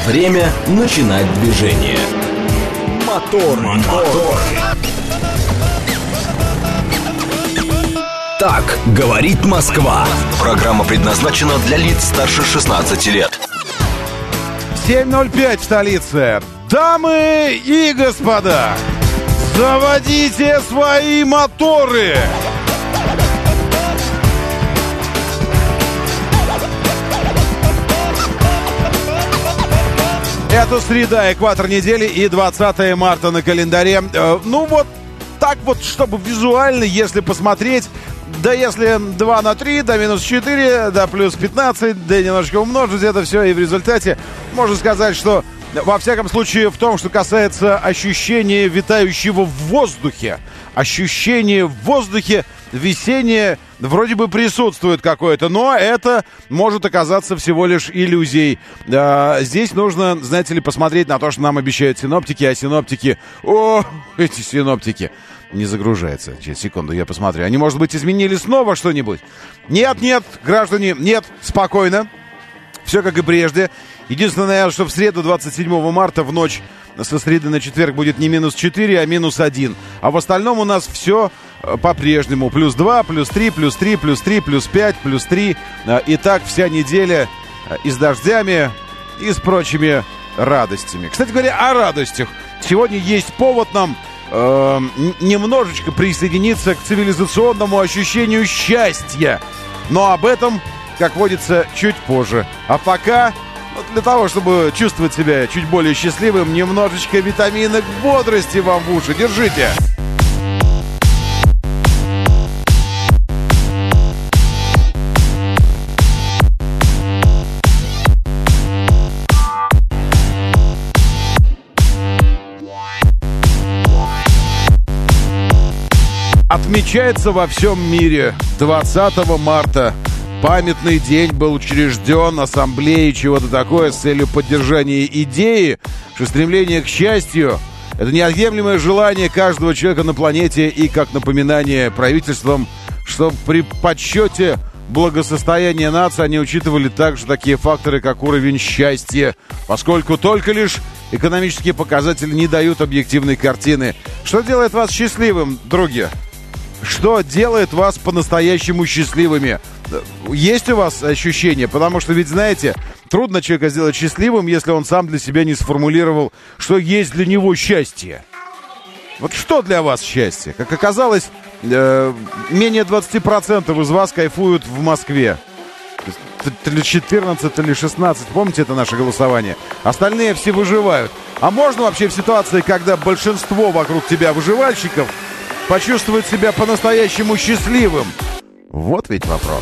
Время начинать движение. Мотор. Так говорит Москва. Программа предназначена для лиц старше 16 лет. 7:05 в столице. Дамы и господа, заводите свои моторы! Это среда, экватор недели и 20 марта на календаре. Ну вот так вот, чтобы визуально, если посмотреть, да если 2 на 3, да минус 4, да плюс 15, да немножко умножить это все, и в результате можно сказать, что во всяком случае в том, что касается ощущения витающего в воздухе, ощущение в воздухе весеннее вроде бы присутствует какое-то, но это может оказаться всего лишь иллюзией. Здесь нужно, знаете ли, посмотреть на то, что нам обещают синоптики, а синоптики... эти синоптики... Не загружается. Через секунду я посмотрю. Они, может быть, изменили снова что-нибудь? Нет, граждане, нет, спокойно. Все как и прежде. Единственное, что в среду 27 марта в ночь со среды на четверг будет не минус 4, а минус 1. А в остальном у нас все по-прежнему. Плюс 2, плюс 3, плюс 3, плюс 3, плюс 5, плюс 3. И так вся неделя и с дождями, и с прочими радостями. Кстати говоря, о радостях. Сегодня есть повод нам немножечко присоединиться к цивилизационному ощущению счастья. Но об этом, как водится, чуть позже. А пока, для того, чтобы чувствовать себя чуть более счастливым, немножечко витаминок бодрости вам в уши. Держите! Отмечается во всем мире 20 марта. Памятный день был учрежден ассамблеей чего-то такое с целью поддержания идеи, что стремление к счастью — это неотъемлемое желание каждого человека на планете и как напоминание правительствам, что при подсчете благосостояния нации они учитывали также такие факторы, как уровень счастья, поскольку только лишь экономические показатели не дают объективной картины. Что делает вас счастливым, други? Что делает вас по-настоящему счастливыми? Есть у вас ощущение? Потому что ведь, знаете, трудно человека сделать счастливым, если он сам для себя не сформулировал, что есть для него счастье. Вот что для вас счастье? Как оказалось, менее 20% из вас кайфуют в Москве. 14 или 16, помните это наше голосование? Остальные все выживают. А можно вообще в ситуации, когда большинство вокруг тебя выживальщиков, почувствовать себя по-настоящему счастливым? Вот ведь вопрос.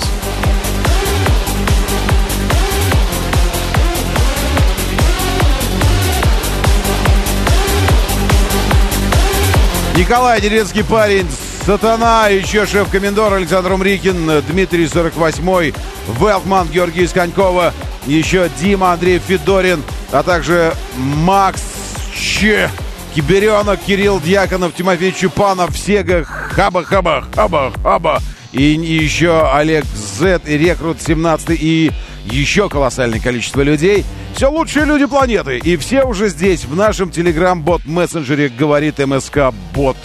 Николай, деревенский парень, Сатана, еще шеф-комендор Александр Умрикин, Дмитрий 48-й, Велтман, Георгий из Конькова, еще Дима, Андрей Федорин, а также Макс Ч. Киберенок, Кирилл Дьяконов, Тимофей Чупанов, Сега, Хаба. И еще Олег З, и Рекрут 17, и еще колоссальное количество людей. Все лучшие люди планеты. И все уже здесь, в нашем телеграм-бот-мессенджере «Говорит МСК-бот».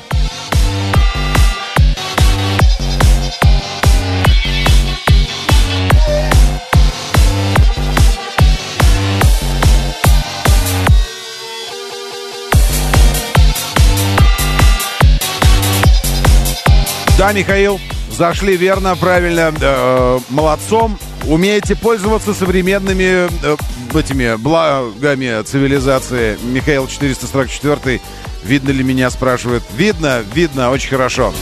Да, Михаил, зашли верно, правильно, молодцом. Умеете пользоваться современными этими благами цивилизации. Михаил 444, видно ли меня, спрашивает. Видно, очень хорошо.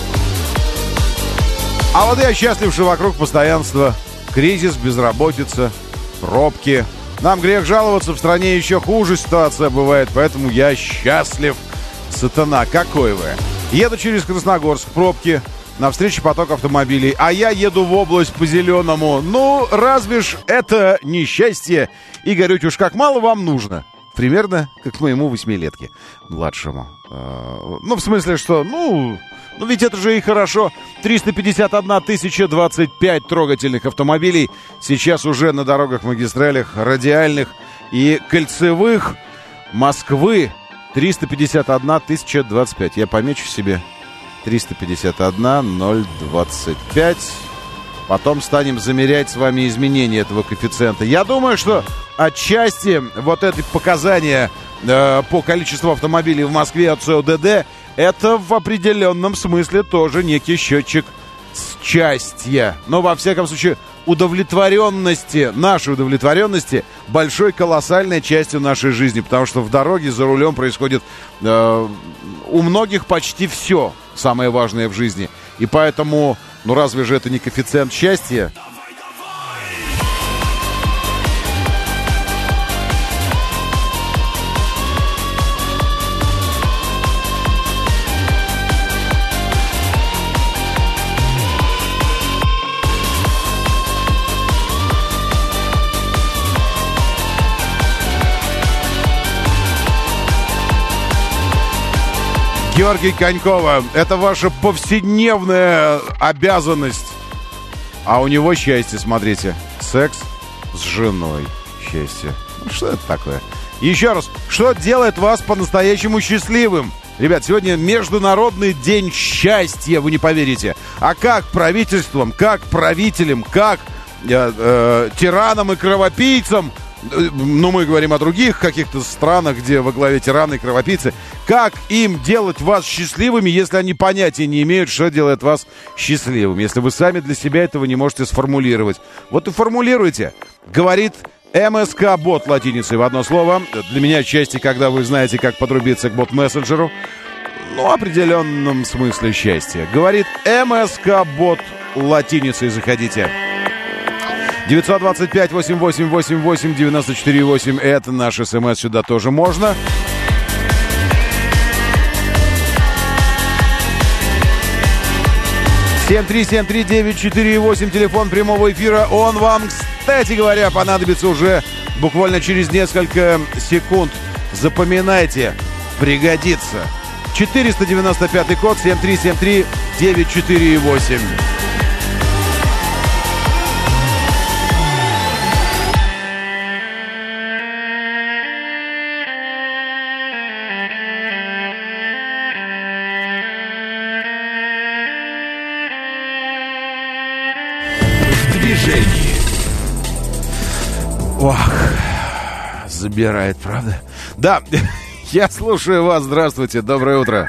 А вот я счастлив, что вокруг постоянство. Кризис, безработица, пробки. Нам грех жаловаться, в стране еще хуже ситуация бывает, поэтому я счастлив. Сатана, какой вы? Еду через Красногорск, пробки, навстречу поток автомобилей, а я еду в область по зеленому. Ну, разве ж это несчастье? И горюйте уж как мало вам нужно. Примерно как моему 8-летке младшему. Ну, в смысле, что, ну, ведь это же и хорошо. 351 025 трогательных автомобилей сейчас уже на дорогах, магистралях, радиальных и кольцевых Москвы 351 025. Я помечу себе 351 025. Потом станем замерять с вами изменения этого коэффициента. Я думаю, что отчасти вот это показание по количеству автомобилей в Москве от СОДД, это в определенном смысле тоже некий счетчик счастья. Но, во всяком случае, удовлетворенности, нашей удовлетворенности большой, колоссальной частью нашей жизни. Потому что в дороге за рулем происходит у многих почти все самое важное в жизни. И поэтому, ну разве же это не коэффициент счастья? Георгий Конькова, это ваша повседневная обязанность. А у него счастье, смотрите. Секс с женой. Счастье. Ну, что это такое? Еще раз, что делает вас по-настоящему счастливым? Ребят, сегодня Международный день счастья, вы не поверите. А как правительством, как правителям, как тиранам и кровопийцам, ну, мы говорим о других каких-то странах, где во главе тираны и кровопийцы. Как им делать вас счастливыми, если они понятия не имеют, что делает вас счастливым? Если вы сами для себя этого не можете сформулировать. Вот и формулируйте. Говорит МСК-бот латиницей в одно слово. Для меня счастье, когда вы знаете, как подрубиться к бот-мессенджеру. Ну, в определенном смысле счастье. Говорит МСК-бот латиницей. Заходите. 925-88-88-94-8. Это наш СМС, сюда тоже можно. (7373948) телефон прямого эфира. Он вам, кстати говоря, понадобится уже буквально через несколько секунд. Запоминайте, пригодится. 495 код, 7373948. Ох, забирает, правда? Да, я слушаю вас. Здравствуйте, доброе утро.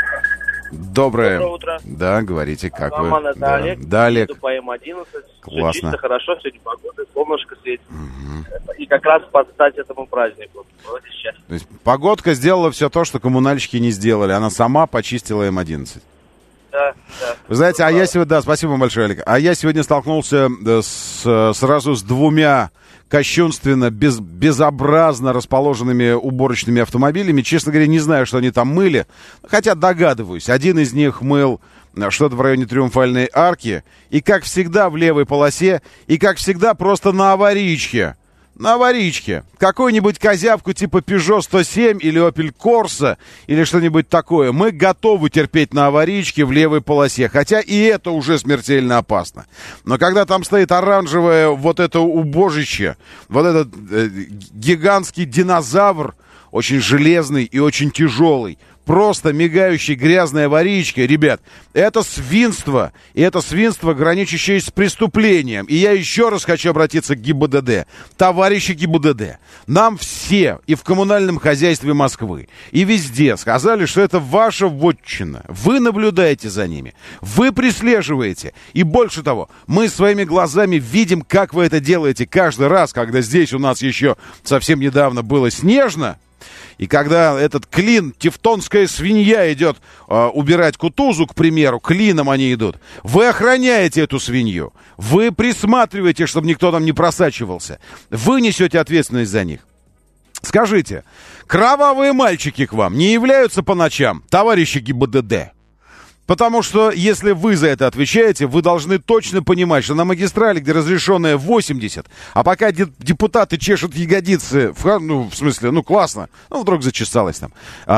Доброе утро. Да, говорите, как Роман, вы? Это да. Олег. Да, Олег. Еду по М11. Классно. Все чисто, хорошо, сегодня погода, солнышко светит. И как раз под стать этому празднику. Вроде счастье. То есть погодка сделала все то, что коммунальщики не сделали. Она сама почистила М11. Да. Вы знаете, а я сегодня... Да, спасибо вам большое, Олег. А я сегодня столкнулся сразу с двумя кощунственно, безобразно расположенными уборочными автомобилями. Честно говоря, не знаю, что они там мыли. Хотя догадываюсь. Один из них мыл что-то в районе Триумфальной арки. И, как всегда, в левой полосе. И, как всегда, просто на аварийке. На аварийке. Какую-нибудь козявку типа Peugeot 107 или Opel Corsa или что-нибудь такое. Мы готовы терпеть на аварийке в левой полосе. Хотя и это уже смертельно опасно. Но когда там стоит оранжевое вот это убожище, вот этот гигантский динозавр, очень железный и очень тяжелый, просто мигающий грязной аварийкой, ребят, это свинство. И это свинство, граничащее с преступлением. И я еще раз хочу обратиться к ГИБДД. Товарищи ГИБДД, нам все и в коммунальном хозяйстве Москвы, и везде сказали, что это ваша вотчина. Вы наблюдаете за ними. Вы прислеживаете. И больше того, мы своими глазами видим, как вы это делаете каждый раз, когда здесь у нас еще совсем недавно было снежно. И когда этот клин, тевтонская свинья идет убирать Кутузу, к примеру, клином они идут, вы охраняете эту свинью, вы присматриваете, чтобы никто там не просачивался, вы несете ответственность за них. Скажите, кровавые мальчики к вам не являются по ночам, товарищи ГИБДД? Потому что, если вы за это отвечаете, вы должны точно понимать, что на магистрали, где разрешенная 80, а пока депутаты чешут ягодицы, классно, вдруг зачесалось там,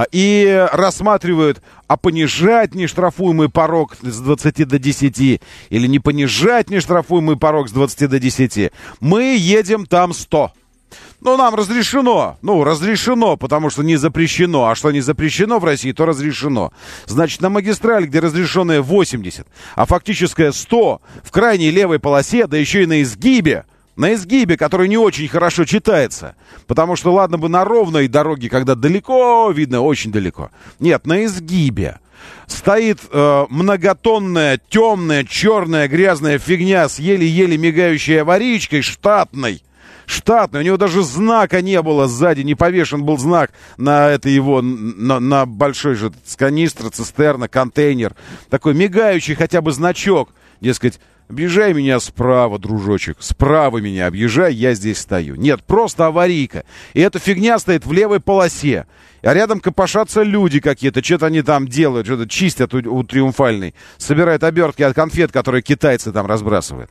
и рассматривают, а понижать нештрафуемый порог с 20 до 10 или не понижать нештрафуемый порог с 20 до 10, мы едем там 100. Ну, нам разрешено. Ну, разрешено, потому что не запрещено. А что не запрещено в России, то разрешено. Значит, на магистрали, где разрешенное 80, а фактическое 100, в крайней левой полосе, да еще и на изгибе, который не очень хорошо читается. Потому что, ладно бы на ровной дороге, когда далеко видно, очень далеко. Нет, на изгибе стоит многотонная, темная, черная, грязная фигня с еле-еле мигающей аварийкой штатной. У него даже знака не было сзади, не повешен был знак на это его, на большой же канистр, цистерна, контейнер. Такой мигающий хотя бы значок, дескать, объезжай меня справа, дружочек, справа меня объезжай, я здесь стою. Нет, просто аварийка. И эта фигня стоит в левой полосе. А рядом копошатся люди какие-то, что-то они там делают, что-то чистят у Триумфальной, собирают обертки от конфет, которые китайцы там разбрасывают.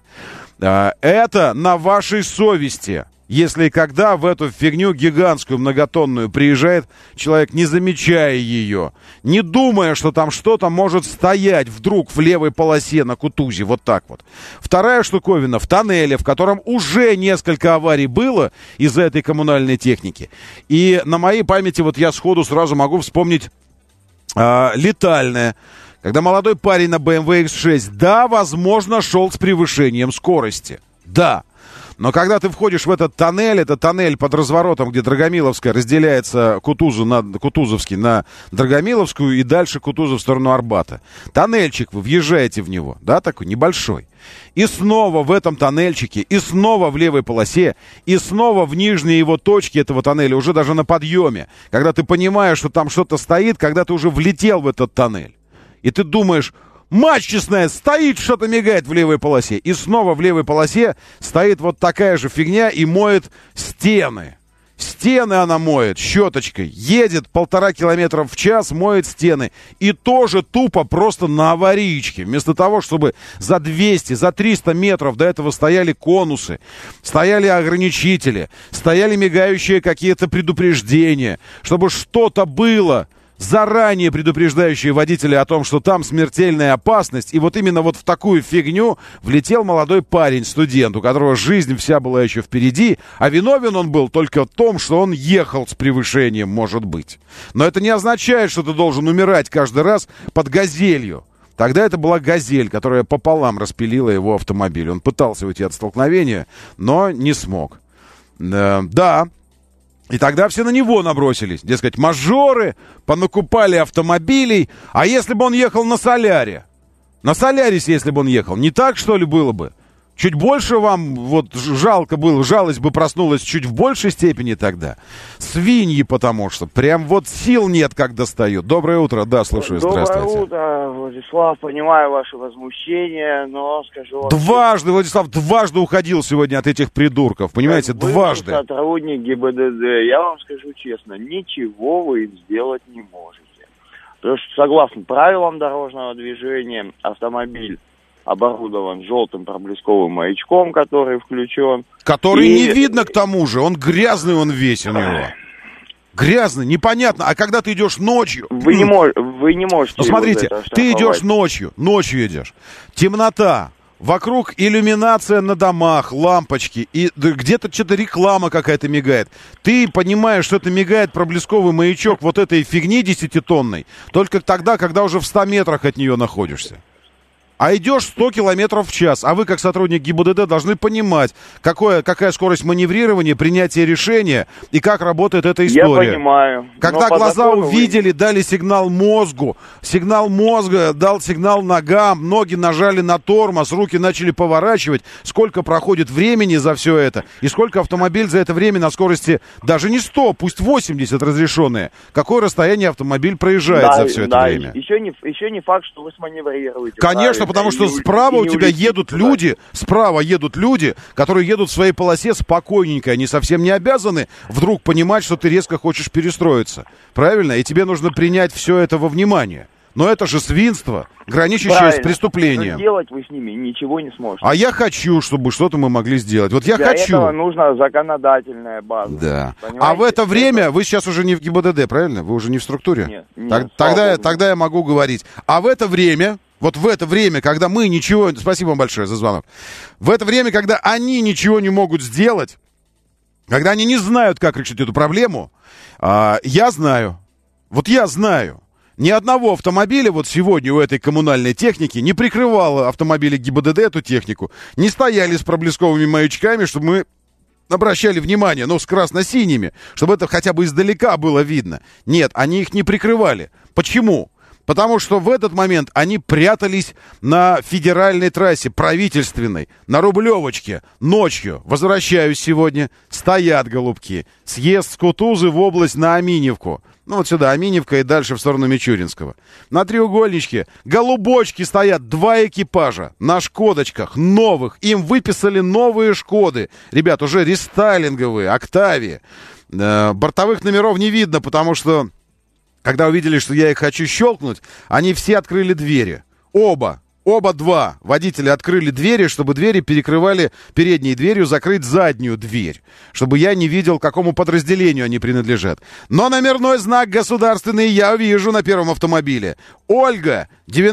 Это на вашей совести. Если и когда в эту фигню гигантскую, многотонную приезжает человек, не замечая ее, не думая, что там что-то может стоять вдруг в левой полосе на Кутузе, вот так вот. Вторая штуковина в тоннеле, в котором уже несколько аварий было из-за этой коммунальной техники. И на моей памяти вот я сходу сразу могу вспомнить летальное. Когда молодой парень на BMW X6, да, возможно, шел с превышением скорости. Да. Но когда ты входишь в этот тоннель, это тоннель под разворотом, где Драгомиловская разделяется Кутузовский на Драгомиловскую и дальше Кутузов в сторону Арбата. Тоннельчик, вы въезжаете в него, да, такой небольшой. И снова в этом тоннельчике, и снова в левой полосе, и снова в нижней его точке этого тоннеля, уже даже на подъеме. Когда ты понимаешь, что там что-то стоит, когда ты уже влетел в этот тоннель. И ты думаешь... Мать честная, стоит, что-то мигает в левой полосе. И снова в левой полосе стоит вот такая же фигня и моет стены. Стены она моет щеточкой. Едет 1,5 километра в час, моет стены. И тоже тупо просто на аварийке. Вместо того, чтобы за 200, за 300 метров до этого стояли конусы, стояли ограничители, стояли мигающие какие-то предупреждения, чтобы что-то было... заранее предупреждающие водителя о том, что там смертельная опасность. И вот именно вот в такую фигню влетел молодой парень, студент, у которого жизнь вся была еще впереди, а виновен он был только в том, что он ехал с превышением, может быть. Но это не означает, что ты должен умирать каждый раз под «Газелью». Тогда это была «Газель», которая пополам распилила его автомобиль. Он пытался уйти от столкновения, но не смог. Да. И тогда все на него набросились. Дескать, мажоры понакупали автомобилей. А если бы он ехал на Соляре? На Солярисе, если бы он ехал. Не так, что ли, было бы? Чуть больше вам вот жалко было, жалость бы проснулась чуть в большей степени тогда. Свиньи, потому что прям вот сил нет, как достают. Доброе утро, да, слушаю, здравствуйте. Доброе утро, Владислав, понимаю ваше возмущение, но скажу вам... Дважды, Владислав, уходил сегодня от этих придурков, понимаете, дважды. Сотрудник ГИБДД, я вам скажу честно, ничего вы им сделать не можете. Потому что, согласно правилам дорожного движения, автомобиль оборудован желтым проблесковым маячком, который включен. Который не видно к тому же, он грязный, он весь у него. Грязный, непонятно. А когда ты идешь ночью... Вы не можете... Ну, смотрите, ты идешь ночью идешь. Темнота. Вокруг иллюминация на домах, лампочки, и где-то что-то реклама какая-то мигает. Ты понимаешь, что это мигает проблесковый маячок вот этой фигни 10-тонной, только тогда, когда уже в 100 метрах от нее находишься. А идешь 100 километров в час. А вы, как сотрудник ГИБДД, должны понимать, какая скорость маневрирования, принятия решения и как работает эта история. Я понимаю. Когда глаза увидели, дали сигнал мозгу. Сигнал мозга дал сигнал ногам. Ноги нажали на тормоз, руки начали поворачивать. Сколько проходит времени за все это? И сколько автомобиль за это время на скорости даже не 100, пусть 80 разрешенные. Какое расстояние автомобиль проезжает за все это время? Еще не факт, что вы сманеврируете. Конечно, потому что справа у тебя едут люди, которые едут в своей полосе спокойненько. Они совсем не обязаны вдруг понимать, что ты резко хочешь перестроиться. Правильно? И тебе нужно принять все это во внимание. Но это же свинство, граничащее с преступлением. Но сделать вы с ними ничего не сможете. А я хочу, чтобы что-то мы могли сделать. Вот я Для хочу. этого нужна законодательная база. Да. Понимаете? А в это время, вы сейчас уже не в ГИБДД, правильно? Вы уже не в структуре? Нет. Тогда я могу говорить. А в это время... Вот в это время, когда мы ничего... Спасибо вам большое за звонок. В это время, когда они ничего не могут сделать, когда они не знают, как решить эту проблему, я знаю, я знаю, ни одного автомобиля вот сегодня у этой коммунальной техники не прикрывало автомобили ГИБДД эту технику, не стояли с проблесковыми маячками, чтобы мы обращали внимание, с красно-синими, чтобы это хотя бы издалека было видно. Нет, они их не прикрывали. Почему? Потому что в этот момент они прятались на федеральной трассе, правительственной, на Рублевочке, ночью. Возвращаюсь сегодня, стоят голубки. Съезд с Кутузы в область на Аминевку. Вот сюда, Аминевка и дальше в сторону Мичуринского. На треугольничке голубочки стоят, 2 экипажа на Шкодочках, новых. Им выписали новые Шкоды. Ребят, уже рестайлинговые, Октавии. Бортовых номеров не видно, потому что, когда увидели, что я их хочу щелкнуть, они все открыли двери. Оба 2 водителя открыли двери, чтобы двери перекрывали передней дверью, закрыть заднюю дверь, чтобы я не видел, к какому подразделению они принадлежат. Но номерной знак государственный я вижу на первом автомобиле. Ольга,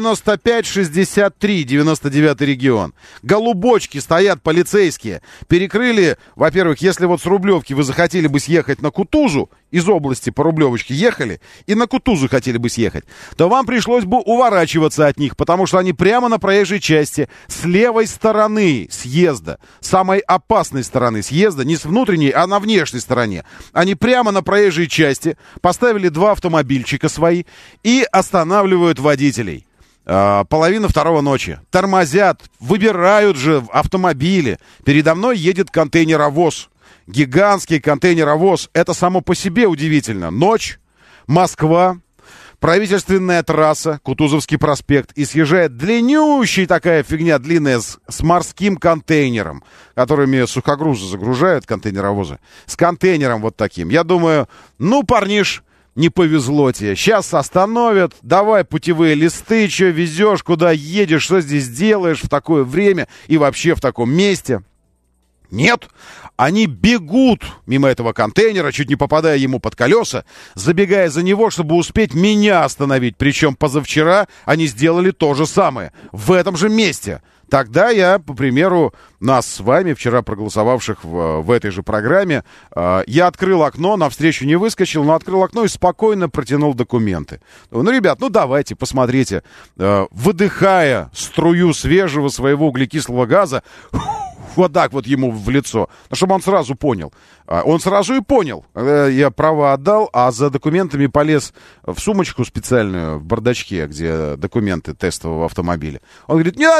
9563, 99 регион. Голубочки стоят полицейские. Перекрыли, во-первых, если вот с Рублевки вы захотели бы съехать на Кутузу, из области по Рублевочке ехали и на Кутузу хотели бы съехать, то вам пришлось бы уворачиваться от них, потому что они прямо на проезжей части, с левой стороны съезда, самой опасной стороны съезда, не с внутренней, а на внешней стороне. Они прямо на проезжей части поставили 2 автомобильчика свои и останавливают водителей. 1:30 ночи. Тормозят, выбирают же автомобили. Передо мной едет контейнеровоз. Гигантский контейнеровоз. Это само по себе удивительно. Ночь, Москва, правительственная трасса, Кутузовский проспект. И съезжает длиннющая такая фигня, длинная, с морским контейнером, которыми сухогрузы загружают, контейнеровозы. С контейнером вот таким. Я думаю, парниш, не повезло тебе. Сейчас остановят, давай путевые листы, что везешь, куда едешь, что здесь делаешь в такое время и вообще в таком месте. Нет, они бегут мимо этого контейнера, чуть не попадая ему под колеса, забегая за него, чтобы успеть меня остановить. Причем позавчера они сделали то же самое, в этом же месте. Тогда я, по примеру нас с вами, вчера проголосовавших в этой же программе, я открыл окно, навстречу не выскочил, но открыл окно и спокойно протянул документы. Ребят, давайте, посмотрите, выдыхая струю свежего своего углекислого газа, вот так вот ему в лицо, чтобы он сразу понял. Он сразу и понял. Я права отдал, а за документами полез в сумочку специальную в бардачке, где документы тестового автомобиля. Он говорит, не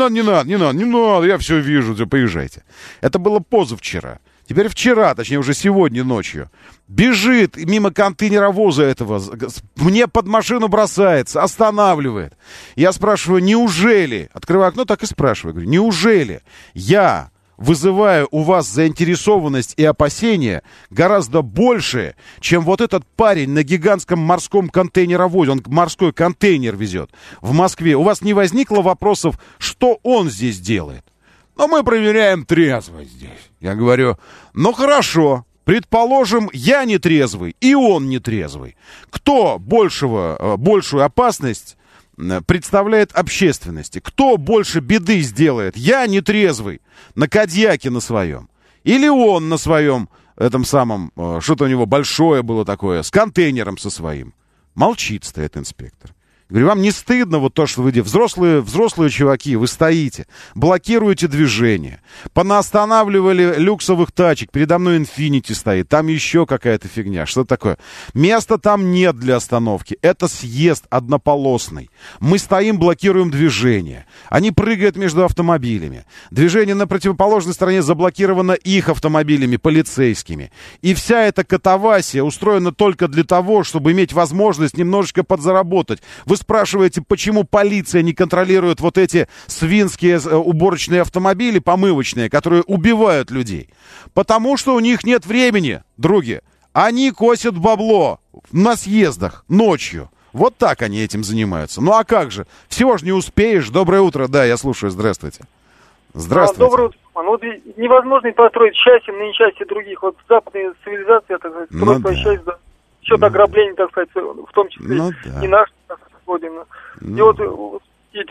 надо, я все вижу, поезжайте. Это было позавчера. Теперь вчера, точнее уже сегодня ночью, бежит мимо контейнеровоза этого, мне под машину бросается, останавливает. Я спрашиваю, неужели, открываю окно, так и спрашиваю, говорю, неужели я вызываю у вас заинтересованность и опасения гораздо больше, чем вот этот парень на гигантском морском контейнеровозе, он морской контейнер везет в Москве. У вас не возникло вопросов, что он здесь делает? Но мы проверяем трезвость здесь. Я говорю, хорошо, предположим, я нетрезвый, и он нетрезвый. Кто большую опасность представляет общественности? Кто больше беды сделает? Я нетрезвый, на Кодьяке на своем. Или он на своем, этом самом, что-то у него большое было такое, с контейнером со своим. Молчит, стоит инспектор. Говорю, вам не стыдно вот то, что вы взрослые чуваки, вы стоите, блокируете движение, понаостанавливали люксовых тачек, передо мной Infiniti стоит, там еще какая-то фигня, что такое? Места там нет для остановки, это съезд однополосный. Мы стоим, блокируем движение, они прыгают между автомобилями, движение на противоположной стороне заблокировано их автомобилями, полицейскими. И вся эта катавасия устроена только для того, чтобы иметь возможность немножечко подзаработать. Вы спрашиваете, почему полиция не контролирует вот эти свинские уборочные автомобили, помывочные, которые убивают людей? Потому что у них нет времени, други. Они косят бабло на съездах ночью. Вот так они этим занимаются. А как же? Всего же не успеешь. Доброе утро. Да, я слушаю. Здравствуйте. Здравствуйте. Доброе утро. Невозможно построить счастье на несчастье других. Вот западная цивилизация, так сказать, строит свое счастье за счет ограбления, так сказать, в том числе и наш. И вот,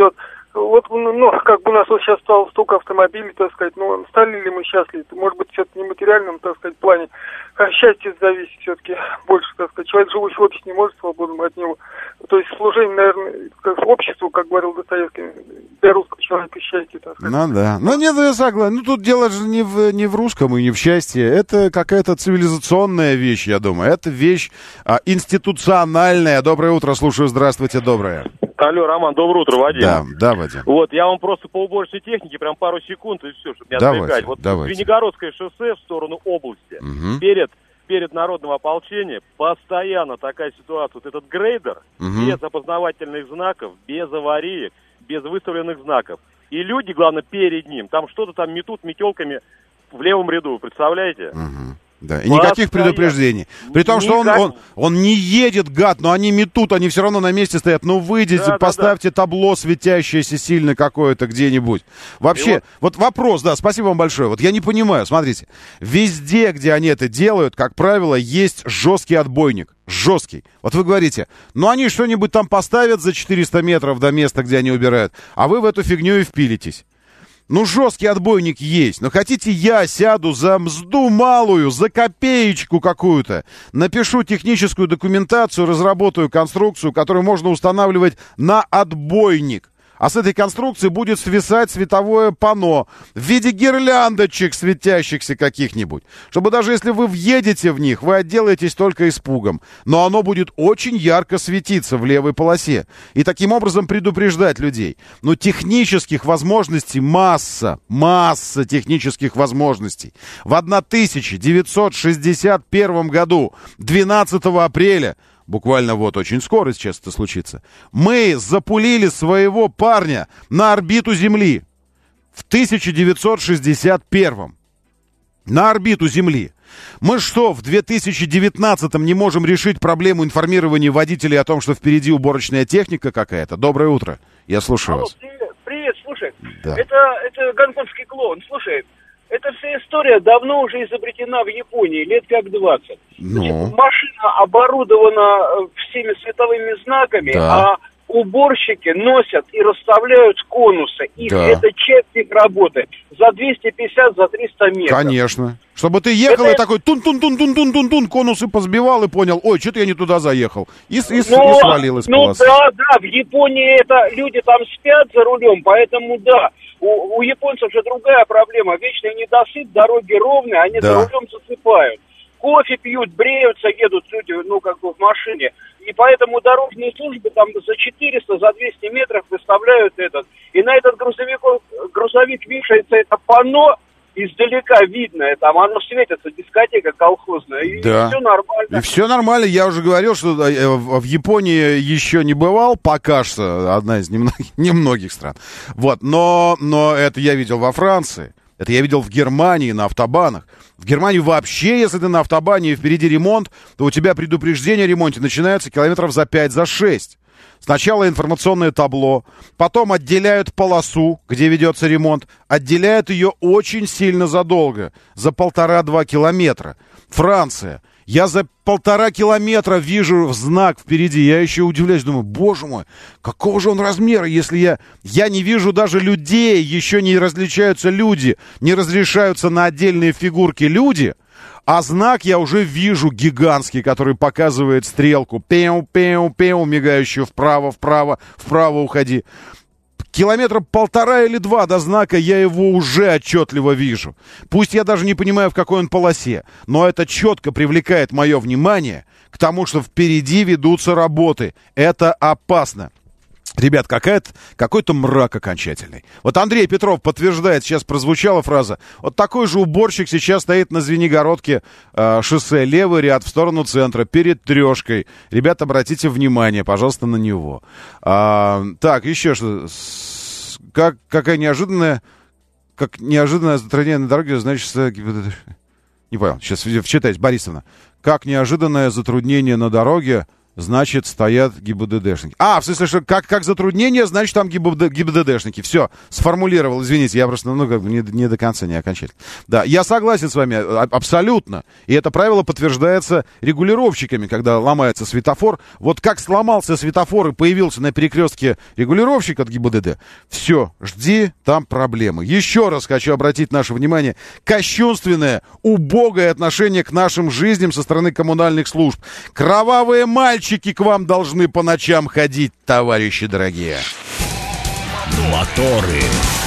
Вот, ну, как бы у нас вот сейчас стало столько автомобилей, так сказать, ну, стали ли мы счастливы? Может быть, все-таки не в материальном, так сказать, плане. Счастье зависит все-таки больше, так сказать. Человек, живущий в обществе, не может свободным от него. То есть служение, наверное, как обществу, как говорил Достоевский, для русского человека счастье, так сказать. Ну да. Ну нет, я согласен. Ну тут дело же не в русском и не в счастье. Это какая-то цивилизационная вещь, я думаю. Это вещь институциональная. Доброе утро, слушаю. Здравствуйте, доброе. Алло, Роман, доброе утро, Вадим. Да, Вадим. Вот, я вам просто по уборочной технике прям пару секунд и все, чтобы не отвлекать. Вот Звенигородское шоссе в сторону области. Угу. Перед народным ополчением постоянно такая ситуация. Вот этот грейдер без опознавательных знаков, без авариек, без выставленных знаков. И люди, главное, перед ним. Там что-то там метут метелками в левом ряду, вы представляете? Угу. Да, и никаких предупреждений. При том, что он не едет, гад, но они метут, они все равно на месте стоят. Ну, выйдите, поставьте табло светящееся сильно какое-то где-нибудь. Вообще, вот вопрос, да, спасибо вам большое. Вот я не понимаю, смотрите, везде, где они это делают, как правило, есть жесткий отбойник. Жесткий. Вот вы говорите, ну они что-нибудь там поставят за 400 метров до места, где они убирают, а вы в эту фигню и впилитесь. Ну, жесткий отбойник есть. Но хотите, я сяду за мзду малую, за копеечку какую-то, напишу техническую документацию, разработаю конструкцию, которую можно устанавливать на отбойник. А с этой конструкции будет свисать световое панно в виде гирляндочек светящихся каких-нибудь. Чтобы даже если вы въедете в них, вы отделаетесь только испугом. Но оно будет очень ярко светиться в левой полосе. И таким образом предупреждать людей. Но технических возможностей масса технических возможностей. В 1961 году, 12 апреля, буквально вот очень скоро сейчас это случится, мы запулили своего парня на орбиту Земли в 1961. На орбиту Земли. Мы что, в 2019-м не можем решить проблему информирования водителей о том, что впереди уборочная техника какая-то? Доброе утро. Я слушаю вас. Привет, слушай. Да. Это гонконгский клоун. Слушай, эта вся история давно уже изобретена в Японии, лет как 20. Значит, машина оборудована всеми световыми знаками, а уборщики носят и расставляют конусы. Это часть их работы. За 250, за 300 метров. Конечно. Чтобы ты ехал и такой тун-тун-тун-тун-тун-тун, конусы позбивал и понял, ой, что-то я не туда заехал. И свалил из полосы. Да, в Японии это люди там спят за рулем, поэтому да. У японцев же другая проблема. Вечный недосып, дороги ровные, они за рулем засыпают. Кофе пьют, бреются, едут люди, в машине. И поэтому дорожные службы там за 400, за 200 метров выставляют этот. И на этот грузовик вешается это панно, издалека видно, там оно светится, дискотека колхозная, и все нормально. И все нормально, я уже говорил, что в Японии еще не бывал, пока что, одна из немногих стран. Вот, но это я видел во Франции, это я видел в Германии на автобанах. В Германии вообще, если ты на автобане и впереди ремонт, то у тебя предупреждение о ремонте начинается километров за 5-6. Сначала информационное табло, потом отделяют полосу, где ведется ремонт, отделяют ее очень сильно задолго, за 1,5-2 километра. Франция. Я за 1,5 километра вижу знак впереди, я еще удивляюсь, думаю, боже мой, какого же он размера, если я не вижу даже людей, еще не различаются люди, не разрешаются на отдельные фигурки люди, а знак я уже вижу гигантский, который показывает стрелку. Пеу-пеу-пеу, мигающую вправо уходи. Километра 1,5 или 2 до знака я его уже отчетливо вижу. Пусть я даже не понимаю, в какой он полосе, но это четко привлекает мое внимание к тому, что впереди ведутся работы. Это опасно. Ребят, какой-то мрак окончательный. Вот Андрей Петров подтверждает, сейчас прозвучала фраза, вот такой же уборщик сейчас стоит на Звенигородке шоссе, левый ряд в сторону центра, перед трешкой. Ребят, обратите внимание, пожалуйста, на него. Так, еще что? Как неожиданное затруднение на дороге, значит... Не понял, сейчас вчитаюсь, Борисовна. Как неожиданное затруднение на дороге, значит, стоят ГИБДДшники. В смысле, что как затруднение, значит, там ГИБДДшники. Все, сформулировал, извините, я просто, не до конца, не окончательно. Да, я согласен с вами абсолютно. И это правило подтверждается регулировщиками, когда ломается светофор. Вот как сломался светофор и появился на перекрестке регулировщик от ГИБДД, все, жди, там проблемы. Еще раз хочу обратить наше внимание, кощунственное, убогое отношение к нашим жизням со стороны коммунальных служб. Кровавые мальчики к вам должны по ночам ходить, товарищи дорогие. Моторы.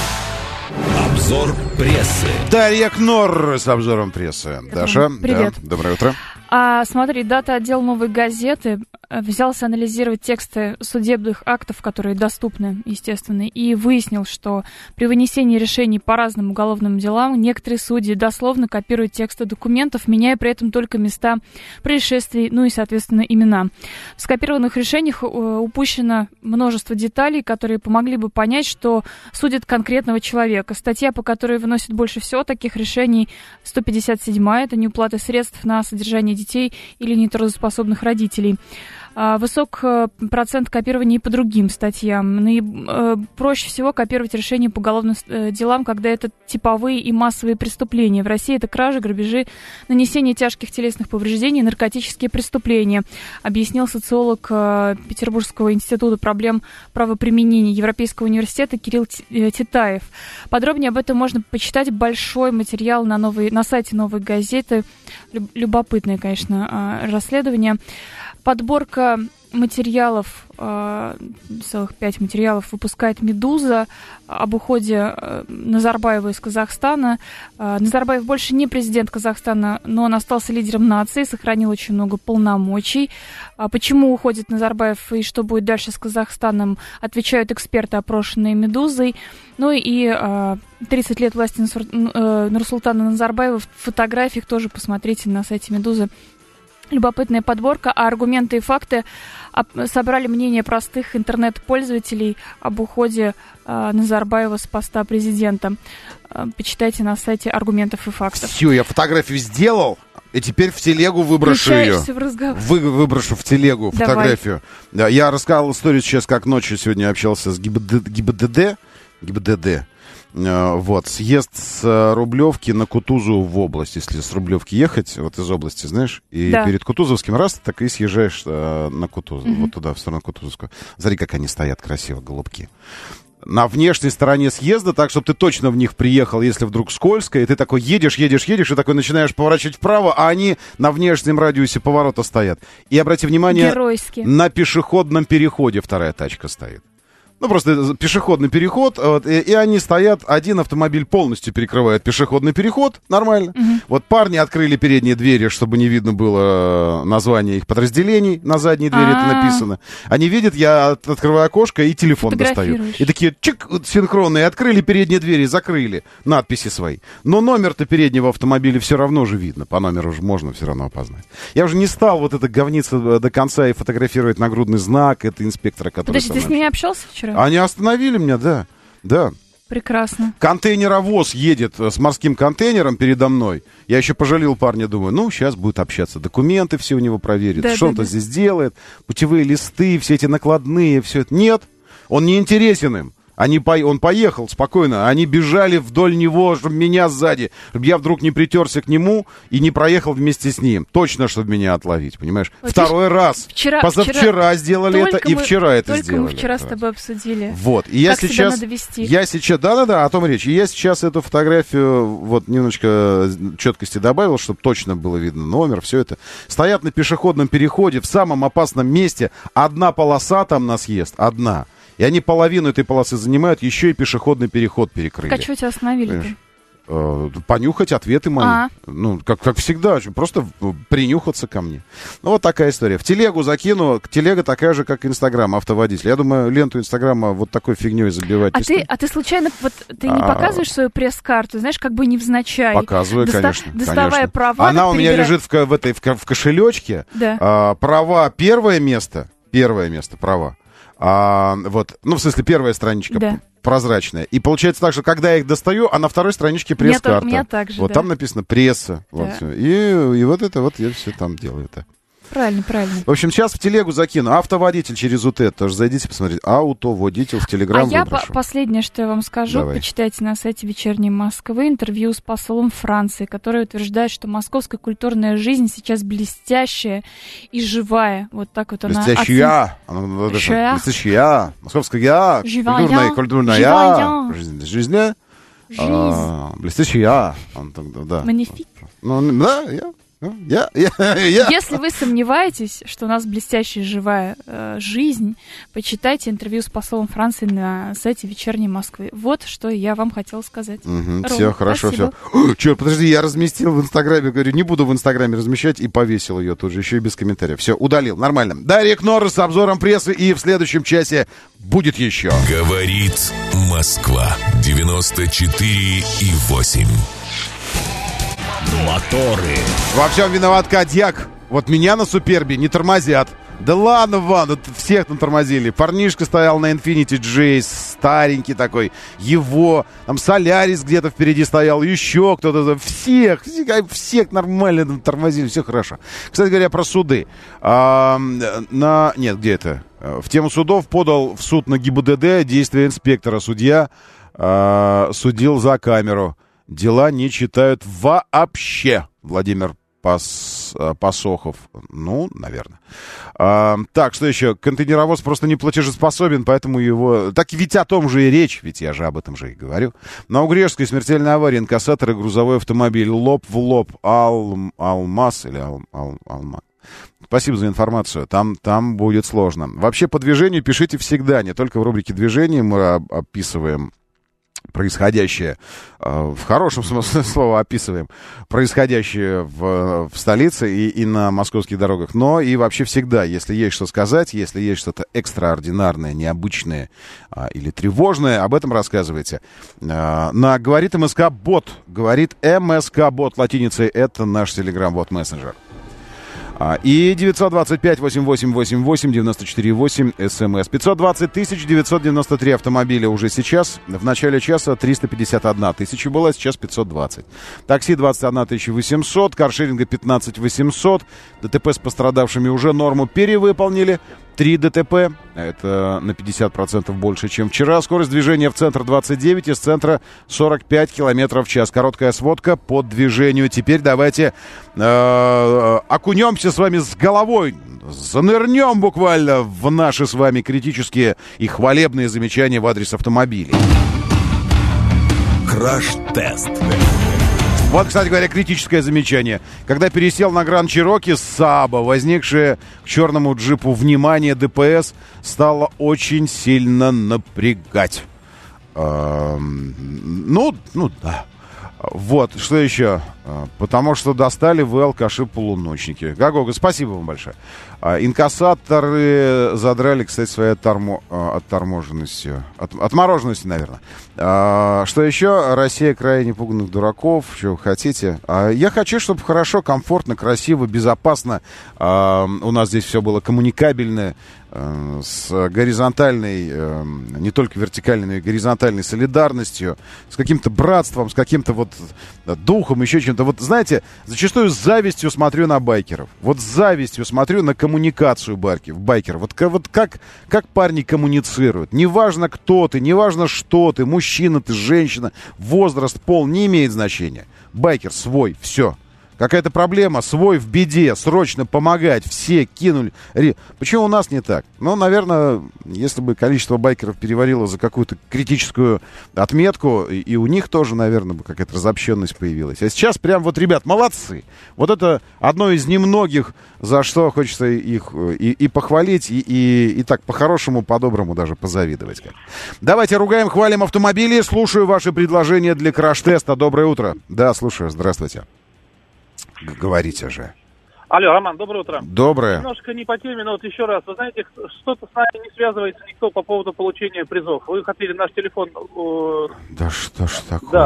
Обзор прессы. Дарья Кнор с обзором прессы. Даша, привет. Да, доброе утро. Смотри, дата-отдел «Новой газеты» взялся анализировать тексты судебных актов, которые доступны, естественно, и выяснил, что при вынесении решений по разным уголовным делам некоторые судьи дословно копируют тексты документов, меняя при этом только места происшествий, и, соответственно, имена. В скопированных решениях упущено множество деталей, которые помогли бы понять, что судят конкретного человека. Статья, по которой выносит больше всего таких решений, 157-я, это неуплата средств на содержание детей или нетрудоспособных родителей. Высок процент копирования и по другим статьям. Проще всего копировать решения по уголовным делам, когда это типовые и массовые преступления. В России это кражи, грабежи, нанесение тяжких телесных повреждений, наркотические преступления, объяснил социолог Петербургского института проблем правоприменения Европейского университета Кирилл Титаев. Подробнее об этом можно почитать. Большой материал на сайте «Новой газеты». Любопытное, конечно, расследование. Подборка материалов, целых 5 материалов выпускает «Медуза» об уходе Назарбаева из Казахстана. Назарбаев больше не президент Казахстана, но он остался лидером нации, сохранил очень много полномочий. Почему уходит Назарбаев и что будет дальше с Казахстаном, отвечают эксперты, опрошенные «Медузой». 30 лет власти Нурсултана Назарбаева в фотографиях тоже посмотрите на сайте «Медузы». Любопытная подборка, а аргументы и факты собрали мнение простых интернет-пользователей об уходе Назарбаева с поста президента. Почитайте на сайте «Аргументов и фактов». Все, я фотографию сделал, и теперь в телегу выброшу ее. Выброшу в телегу фотографию. Да, я рассказал историю сейчас, как ночью сегодня общался с ГИБДД. Вот, съезд с Рублевки на Кутузову в область. Если с Рублевки ехать, вот из области, знаешь, и перед Кутузовским раз, так и съезжаешь на Кутузов, вот туда, в сторону Кутузовского. Смотри, как они стоят красиво, голубки. На внешней стороне съезда, так, чтобы ты точно в них приехал, если вдруг скользко, и ты такой едешь, и такой начинаешь поворачивать вправо, а они на внешнем радиусе поворота стоят. И обрати внимание, на пешеходном переходе вторая тачка стоит. Просто пешеходный переход, вот, и они стоят, один автомобиль полностью перекрывает пешеходный переход, нормально. Вот парни открыли передние двери, чтобы не видно было название их подразделений, на задней двери это написано. Они видят, я открываю окошко и телефон достаю. И такие, чик, синхронные, открыли передние двери, закрыли надписи свои. Но номер-то переднего автомобиля все равно же видно, по номеру же можно все равно опознать. Я уже не стал вот это говниться до конца и фотографировать нагрудный знак, это инспектора, который... Подожди, ты с ними общался вчера? Они остановили меня, да. Прекрасно. Контейнеровоз едет с морским контейнером передо мной. Я еще пожалел парня, думаю, сейчас будет общаться. Документы все у него проверит, что он-то здесь делает, путевые листы, все эти накладные, все это. Нет, он не интересен им. Он поехал спокойно, они бежали вдоль него, чтобы меня сзади, чтобы я вдруг не притерся к нему и не проехал вместе с ним. Точно, чтобы меня отловить, понимаешь? Вот второй раз. Позавчера сделали это, и вчера это сделали. Только мы вчера с тобой обсудили. Вот. И как себя надо вести. Я сейчас, да, о том речь. И я сейчас эту фотографию вот немножечко четкости добавил, чтобы точно было видно номер, все это. Стоят на пешеходном переходе в самом опасном месте. Одна полоса там на съезд, одна. И они половину этой полосы занимают, еще и пешеходный переход перекрыли. Так а что тебя остановили-то? Понюхать ответы мои. Как всегда, просто принюхаться ко мне. Вот такая история. В телегу закину. Телега такая же, как Инстаграм, автоводитель. Я думаю, ленту Инстаграма вот такой фигней забивать. А ты случайно, ты не показываешь свою пресс-карту, знаешь, как бы невзначай? Показываю, конечно. Доставая права. Она у меня лежит в кошелечке. Да. Права, первое место, права. В смысле, первая страничка прозрачная. И получается так, что когда я их достаю, а на второй страничке пресс-карта. У меня так же, там написано пресса. Да. Вот, и вот это вот я все там делаю. Так. Правильно. В общем, сейчас в телегу закину. Автоводитель через УТ. Тоже зайдите, посмотрите. Аутоводитель в Телеграм выброшу. Я последнее, что я вам скажу, Давай. почитайте на сайте «Вечерней Москвы» интервью с посолом Франции, который утверждает, что московская культурная жизнь сейчас блестящая и живая. Вот так вот она... Блестящая. Московская культурная жизнь. Блестящая. Манифик. Если вы сомневаетесь, что у нас блестящая живая жизнь, почитайте интервью с посолом Франции на сайте «Вечерней Москвы». Вот что я вам хотела сказать. Все, хорошо, все. Черт, подожди, я разместил в Инстаграме, говорю, не буду в Инстаграме размещать, и повесил ее тут же, еще и без комментариев. Все, удалил, нормально. Дарик Норрис с обзором прессы, и в следующем часе будет еще. Говорит Москва, 94,8. Моторы. Во всем виноват Кадьяк. Вот меня на Супербе не тормозят. Да ладно, Ван, всех там тормозили. Парнишка стоял на Infiniti Джейс, старенький такой. Его, там Солярис где-то впереди стоял, еще кто-то. Всех нормально там тормозили, все хорошо. Кстати говоря, про суды. Нет, где это? В тему судов подал в суд на ГИБДД действия инспектора. Судья судил за камеру. Дела не читают вообще. Владимир Пасохов. Ну, наверное. Так, что еще? Контейнеровоз просто не платежеспособен, поэтому его... Так ведь о том же и речь, ведь я же об этом же и говорю. На Угрешской смертельная авария. Инкассатор и грузовой автомобиль лоб в лоб. Алмаз или Алмаз. Спасибо за информацию. Там будет сложно. Вообще по движению пишите всегда. Не только в рубрике «Движение» мы описываем происходящее, в хорошем смысле слова описываем, происходящее в столице и на московских дорогах, но и вообще всегда, если есть что сказать, если есть что-то экстраординарное, необычное или тревожное, об этом рассказывайте. На «Говорит МСК-бот», «Говорит МСК-бот» латиницей, это наш телеграм-бот-мессенджер. И 925-8888-94-8 СМС. 520 993 автомобиля уже сейчас. В начале часа 351 тысяча была, сейчас 520. Такси 21 800, каршеринга 15 800. ДТП с пострадавшими уже норму перевыполнили. 3 ДТП, это на 50% больше, чем вчера. Скорость движения в центр 29, из центра 45 км в час. Короткая сводка по движению. Теперь давайте окунемся с вами с головой, занырнем буквально в наши с вами критические и хвалебные замечания в адрес автомобилей. Краш-тест. Вот, кстати говоря, критическое замечание. Когда пересел на Гранд Чироки, Саабо, возникшее к черному джипу внимание ДПС, стало очень сильно напрягать. Да. Вот, что еще? Потому что достали в алкаши-полуночники. Гагога, спасибо вам большое. Инкассаторы задрали, кстати, своей отторможенностью. Отмороженностью, наверное. Что еще? Россия край непуганных дураков. Что вы хотите? Я хочу, чтобы хорошо, комфортно, красиво, безопасно. У нас здесь все было коммуникабельное, с горизонтальной, не только вертикальной, но и горизонтальной солидарностью, с каким-то братством, с каким-то вот духом, еще чем-то. Вот, знаете, зачастую с завистью смотрю на байкеров. Вот с завистью смотрю на коммуникацию байкеров. Вот как парни коммуницируют. Неважно, кто ты, неважно, что ты, мужчина ты, женщина, возраст, пол, не имеет значения. Байкер свой, все. Какая-то проблема, свой в беде, срочно помогать, все кинули. Почему у нас не так? Ну, наверное, если бы количество байкеров перевалило за какую-то критическую отметку, и у них тоже, наверное, бы какая-то разобщенность появилась. А сейчас прям вот, ребят, молодцы. Вот это одно из немногих, за что хочется их и похвалить, и так по-хорошему, по-доброму даже позавидовать. Давайте ругаем, хвалим автомобили. Слушаю ваши предложения для краш-теста. Доброе утро. Да, слушаю. Здравствуйте. Говорите же. Алло, Роман, доброе утро. Доброе. Немножко не по теме, но вот еще раз. Вы знаете, что-то с нами не связывается никто по поводу получения призов. Вы хотели наш телефон... Да что ж такое? Да.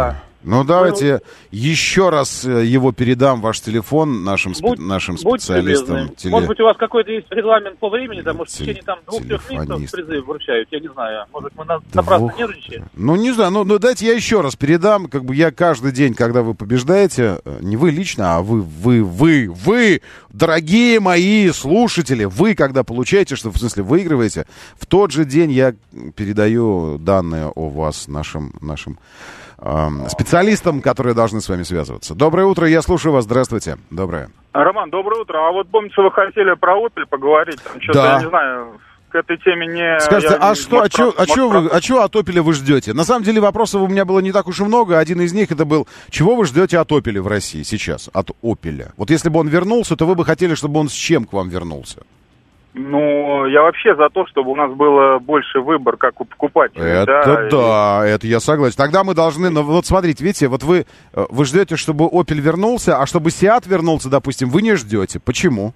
Ну, давайте еще раз его передам, ваш телефон, нашим специалистам. Может быть, у вас какой-то есть регламент по времени, да, может, в течение 2-3 месяцев призыв вручают, я не знаю. Может, мы напрасно нервничаем? Ну, не знаю, ну, дайте я еще раз передам. Как бы я каждый день, когда вы побеждаете, не вы лично, а вы, дорогие мои слушатели, вы, когда получаете, что в смысле выигрываете, в тот же день я передаю данные о вас нашим специалистам, которые должны с вами связываться. Доброе утро, я слушаю вас. Здравствуйте. Доброе. Роман, доброе утро. А вот помните, вы хотели про Opel поговорить? Там что-то, да. Я не знаю, к этой теме не... Скажите, чего от Opel вы ждете? На самом деле вопросов у меня было не так уж и много. Один из них это был, чего вы ждете от Opel в России сейчас? От Opel. Вот если бы он вернулся, то вы бы хотели, чтобы он с чем к вам вернулся? Ну, я вообще за то, чтобы у нас было больше выбор, как у покупателей. Это я согласен. Тогда мы должны, вот смотрите, видите, вот вы ждете, чтобы Opel вернулся, а чтобы Seat вернулся, допустим, вы не ждете. Почему?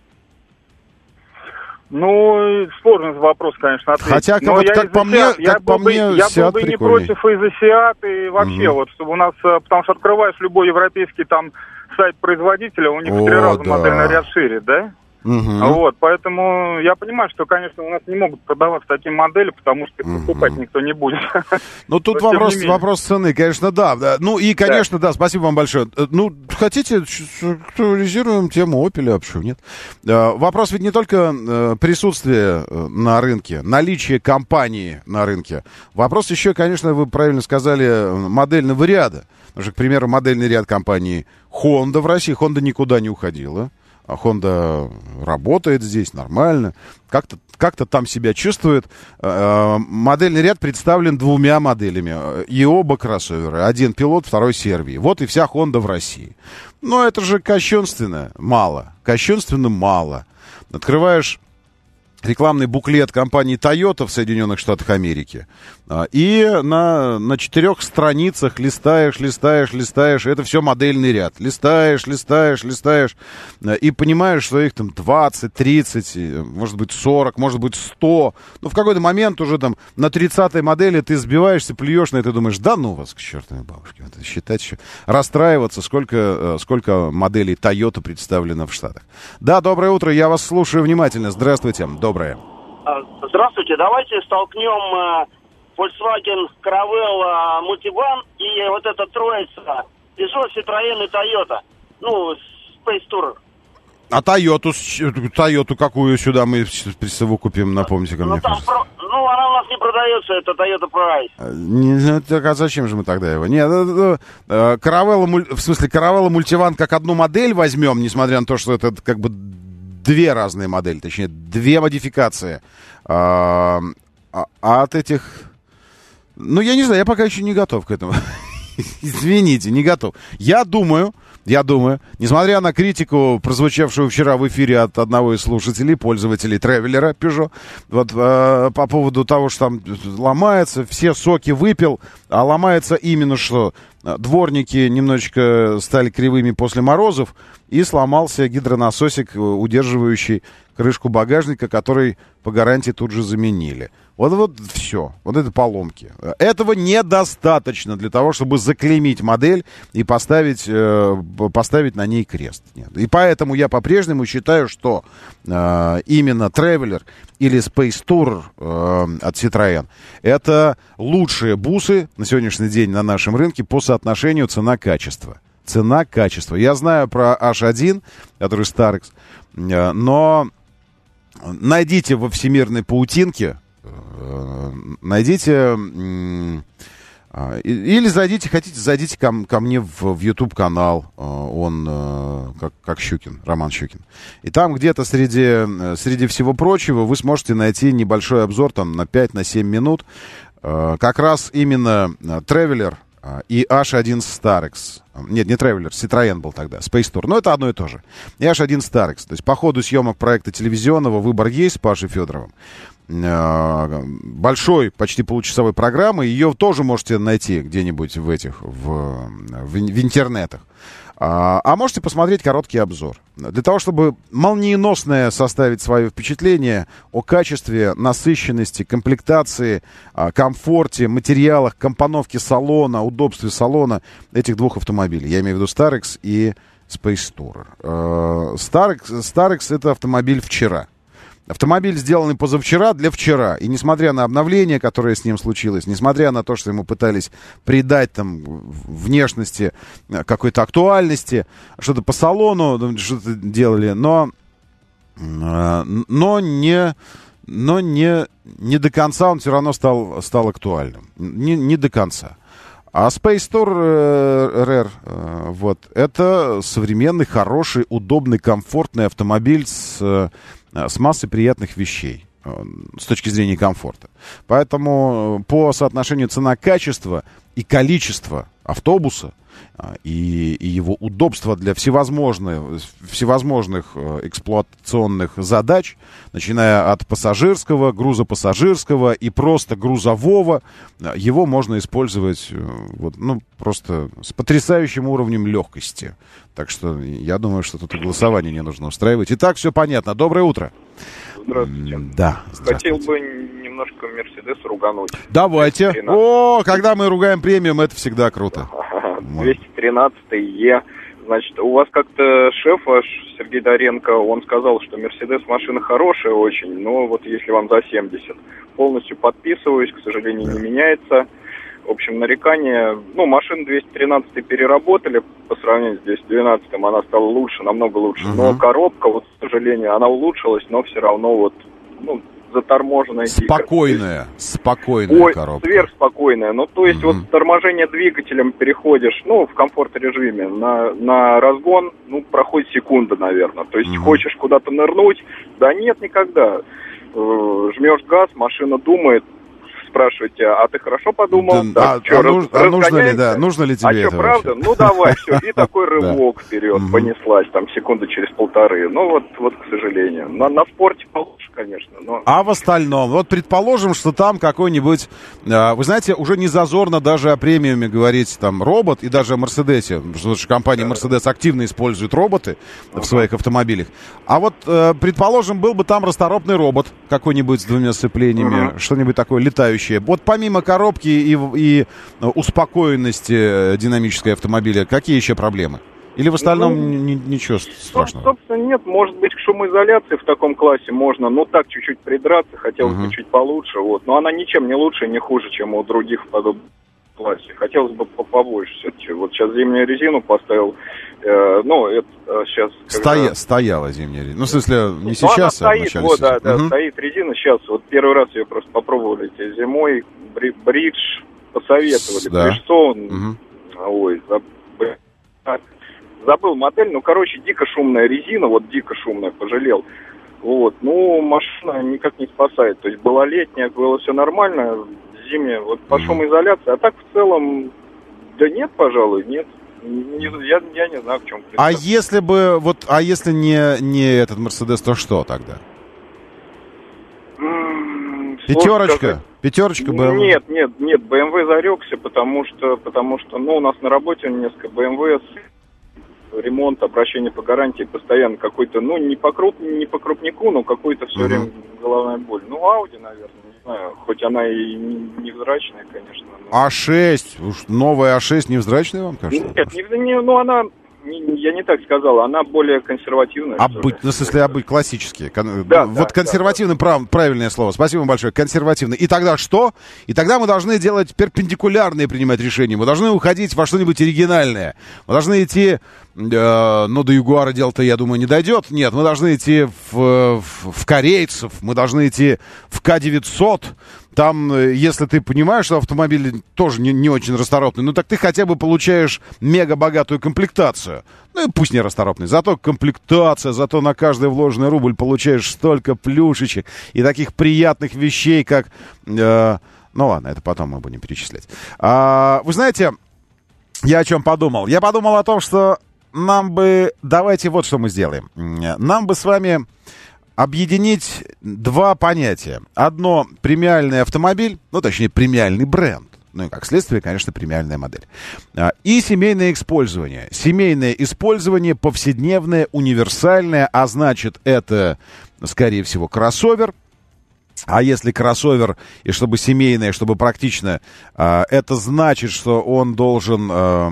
Ну, сложный вопрос, конечно, ответить. Хотя, как по мне, Seat прикольней. Я был бы не против и за Seat, и вообще, вот, чтобы у нас, потому что открываешь любой европейский там сайт производителя, у них в 3 раза модельный ряд шире, да? Вот, поэтому я понимаю, что, конечно, у нас не могут продаваться такие модели, потому что покупать никто не будет. Ну, тут вопрос цены, конечно, да. Ну, и, конечно, да, спасибо вам большое. Ну, хотите, актуализируем тему Opel, а почему нет? Вопрос ведь не только присутствие на рынке, наличие компании на рынке. Вопрос еще, конечно, вы правильно сказали, модельного ряда. Потому что, к примеру, модельный ряд компании Honda в России. Honda никуда не уходила. А Honda работает здесь нормально, как-то там себя чувствует. Модельный ряд представлен 2 моделями. И оба кроссовера. Один пилот, второй сервий. Вот и вся Honda в России. Но это же кощунственно мало. Кощунственно мало. Открываешь рекламный буклет компании Toyota в Соединенных Штатах Америки. И на 4 страницах листаешь. Это все модельный ряд. Листаешь. И понимаешь, что их там 20, 30, может быть 40, может быть 100. Ну, в какой-то момент уже там на 30-й модели ты сбиваешься, плюешь на это и думаешь, да ну вас к чертовой бабушке. Это считать еще. Расстраиваться, сколько моделей Toyota представлено в Штатах. Да, доброе утро, я вас слушаю внимательно. Здравствуйте. Доброе. Здравствуйте. Давайте столкнем Volkswagen Caravelle Multivan и вот эта троица Peugeot, Citroёn и Toyota. Ну, Space Tourer. А Toyota какую сюда мы присовокупим, напомните ко мне, кажется. Ну, она у нас не продается, это Toyota Price. Так, а зачем же мы тогда его? Нет, Caravelle Multivan как одну модель возьмем, несмотря на то, что это как бы 2 разные модели, точнее, 2 модификации. А от этих... Ну, я не знаю, я пока еще не готов к этому. Извините, не готов. Я думаю, несмотря на критику, прозвучавшую вчера в эфире от одного из слушателей, пользователей Traveler Peugeot, вот по поводу того, что там ломается, все соки выпил, а ломается именно что? Дворники немножечко стали кривыми после морозов, и сломался гидронасосик, удерживающий крышку багажника, который по гарантии тут же заменили. Вот все. Вот это поломки. Этого недостаточно для того, чтобы заклеймить модель и поставить на ней крест. Нет. И поэтому я по-прежнему считаю, что именно Traveler или Space Tourer от Citroën это лучшие бусы на сегодняшний день на нашем рынке по соотношению цена-качество. Цена-качество. Я знаю про H1, который Starex, но найдите во всемирной паутинке, найдите или зайдите ко мне в YouTube-канал, он как Щукин, Роман Щукин. И там где-то среди всего прочего вы сможете найти небольшой обзор там на 5-7 минут, как раз именно Traveler и H1 Starex. Нет, не Traveler, Citroën был тогда, Space Tourer. Но это одно и то же. И H1 Starex. То есть по ходу съемок проекта телевизионного «Выбор есть» с Пашей Федоровым. Большой, почти получасовой программы. Ее тоже можете найти где-нибудь в интернетах. А можете посмотреть короткий обзор. Для того, чтобы молниеносное составить свое впечатление о качестве, насыщенности, комплектации, комфорте, материалах, компоновке салона, удобстве салона этих двух автомобилей. Я имею в виду Starex и Space Tourer. Starex — это автомобиль вчера. Автомобиль, сделанный позавчера для вчера. И несмотря на обновление, которое с ним случилось, несмотря на то, что ему пытались придать там внешности, какой-то актуальности, что-то по салону, что-то делали, но не до конца он все равно стал актуальным. Не до конца. А Space Tourer, вот, это современный, хороший, удобный, комфортный автомобиль с массой приятных вещей с точки зрения комфорта. Поэтому по соотношению цена-качество и количество автобуса и его удобства для всевозможных эксплуатационных задач, начиная от пассажирского, грузопассажирского и просто грузового, его можно использовать просто с потрясающим уровнем легкости. Так что я думаю, что тут и голосование не нужно устраивать. Итак, все понятно. Доброе утро. Здравствуйте. Да. Хотел бы немножко Мерседес ругануть. Давайте. 213. Когда мы ругаем премиум, это всегда круто. 213-е. Значит, у вас как-то шеф ваш, Сергей Доренко, он сказал, что Мерседес машина хорошая очень, но вот если вам за 70. Полностью подписываюсь, к сожалению, не меняется. В общем, нарекания, машину 213 переработали по сравнению с 212, она стала лучше, намного лучше. Но коробка, к сожалению, она улучшилась, но все равно заторможенная. Спокойная коробка. Сверхспокойная. Вот торможение двигателем переходишь, в комфорт-режиме на разгон, проходит секунда, наверное. То есть хочешь куда-то нырнуть, да нет, никогда. Жмешь газ, машина думает, спрашиваете, а ты хорошо подумал? Нужно ли тебе это правда? Вообще? Давай, все. И такой рывок вперед, понеслась, секунды через полторы. К сожалению. На спорте получше, конечно. Но... А в остальном? Предположим, что там какой-нибудь... Вы знаете, уже не зазорно даже о премиуме говорить, робот, и даже о Мерседесе. Потому что компания Мерседес активно использует роботы в своих автомобилях. А предположим, был бы там расторопный робот какой-нибудь с 2 сцеплениями, что-нибудь такое летающее. Помимо коробки и успокоенности динамической автомобиля, какие еще проблемы? Или в остальном ничего страшного? Собственно, нет. Может быть, к шумоизоляции в таком классе можно, так чуть-чуть придраться, хотелось бы чуть получше. Но она ничем не лучше и не хуже, чем у других в подобном классе. Хотелось бы побольше все-таки. Сейчас зимнюю резину поставил. Это сейчас... Стояла зимняя резина. В смысле, не сейчас, стоит, а в начале сезона. Стоит резина. Сейчас, первый раз ее просто попробовали зимой. Бридж посоветовали. Да. Bridgestone. Забыл модель. Дико шумная резина. Дико шумная, пожалел. Машина никак не спасает. То есть была летняя, было все нормально. Зимняя, по шумоизоляции. А так в целом, да нет, пожалуй, нет. Я не знаю, в чем причина. А если бы, если не этот Мерседес, то что тогда? Пятерочка BMW? Нет, BMW зарекся, потому что у нас на работе несколько BMW с ремонт, обращение по гарантии постоянно какой-то, не по крупнику, но какой-то все время головная боль. Audi, наверное, не знаю, хоть она и невзрачная, конечно. Но... А6, уж новая А6 невзрачная, вам кажется? Нет, она... Я не так сказал, она более консервативная. В смысле, классические. Консервативный, правильное слово. Спасибо вам большое. Консервативный. И тогда что? И тогда мы должны делать перпендикулярные принимать решения. Мы должны уходить во что-нибудь оригинальное. Мы должны идти... до Ягуара дело-то, я думаю, не дойдет. Нет, мы должны идти в корейцев. Мы должны идти в К-900. Там, если ты понимаешь, что автомобиль тоже не очень расторопный, так ты хотя бы получаешь мега-богатую комплектацию. И пусть не расторопный, зато комплектация, зато на каждый вложенный рубль получаешь столько плюшечек и таких приятных вещей, как... ладно, это потом мы будем перечислять. Вы знаете, я о чем подумал? Я подумал о том, что давайте вот что мы сделаем. Нам бы с вами... объединить два понятия. Одно — премиальный автомобиль, точнее, премиальный бренд. ну и как следствие, конечно, премиальная модель. И семейное использование. Семейное использование повседневное, универсальное, а значит, это, скорее всего, кроссовер. А если кроссовер, и чтобы семейное, чтобы практично, это значит, что он должен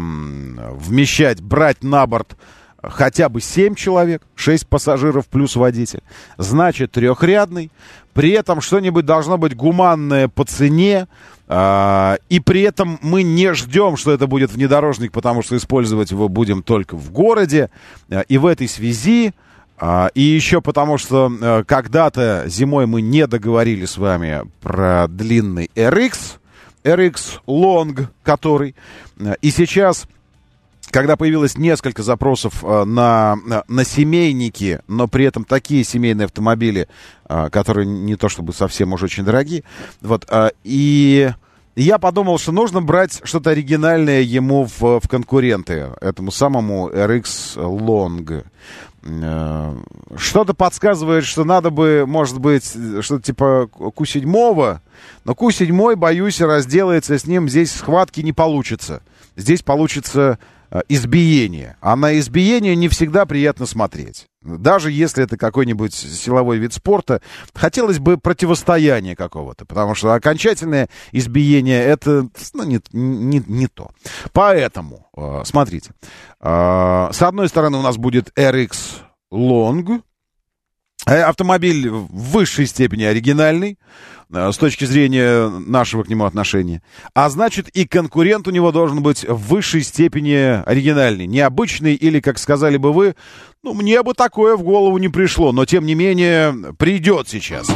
брать на борт хотя бы 7 человек, 6 пассажиров плюс водитель. Значит, трехрядный. При этом что-нибудь должно быть гуманное по цене. И при этом мы не ждем, что это будет внедорожник, потому что использовать его будем только в городе. И в этой связи, и еще потому, что когда-то зимой мы не договорили с вами про длинный RX Long, который. И сейчас, когда появилось несколько запросов на семейники, но при этом такие семейные автомобили, которые не то чтобы совсем уж очень дорогие, вот, и я подумал, что нужно брать что-то оригинальное ему в конкуренты, этому самому RX Long. Что-то подсказывает, что надо бы, может быть, что-то типа Q7, но Q7, боюсь, разделается с ним, здесь схватки не получится. Здесь получится избиение. А на избиение не всегда приятно смотреть. Даже если это какой-нибудь силовой вид спорта, хотелось бы противостояния какого-то, потому что окончательное избиение это не то. Поэтому, смотрите, с одной стороны у нас будет RX Long, автомобиль в высшей степени оригинальный, с точки зрения нашего к нему отношения. А значит, и конкурент у него должен быть в высшей степени оригинальный, необычный, или, как сказали бы вы, ну, мне бы такое в голову не пришло, но, тем не менее, придет сейчас.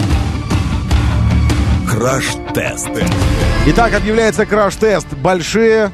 Краш-тест. Итак, объявляется краш-тест. Большие,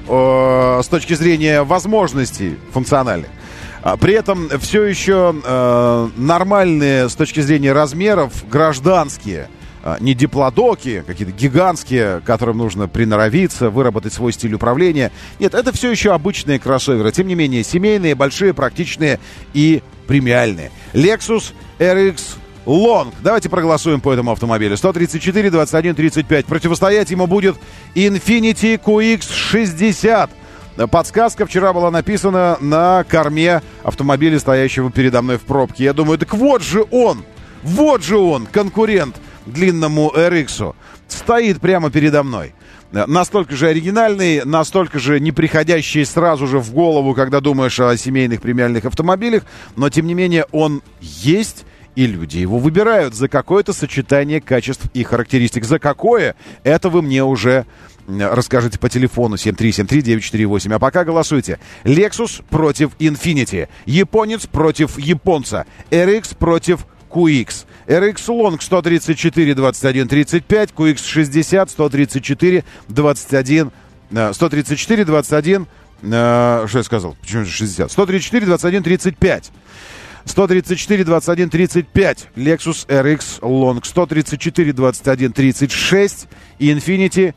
с точки зрения возможностей функциональных. При этом все еще нормальные с точки зрения размеров, гражданские, не диплодоки, какие-то гигантские, которым нужно приноровиться, выработать свой стиль управления. Нет, это все еще обычные кроссоверы. Тем не менее, семейные, большие, практичные и премиальные. Lexus RX Long. Давайте проголосуем по этому автомобилю. 134, 21, 35. Противостоять ему будет Infiniti QX60. Подсказка вчера была написана на корме автомобиля, стоящего передо мной в пробке. Я думаю, так вот же он, конкурент длинному RX-у, стоит прямо передо мной. Настолько же оригинальный, настолько же не приходящий сразу же в голову, когда думаешь о семейных премиальных автомобилях, но тем не менее он есть, и люди его выбирают за какое-то сочетание качеств и характеристик. За какое? Это вы мне уже расскажите по телефону 7373948. А пока голосуйте. Lexus против Infiniti. Японец против японца. RX против QX. RX Long 134 21 35, QX60 134 21 134 21 что я сказал? Почему же 60? 134 21 35. 134 21 35. Lexus RX Long 134 21 36 и Infiniti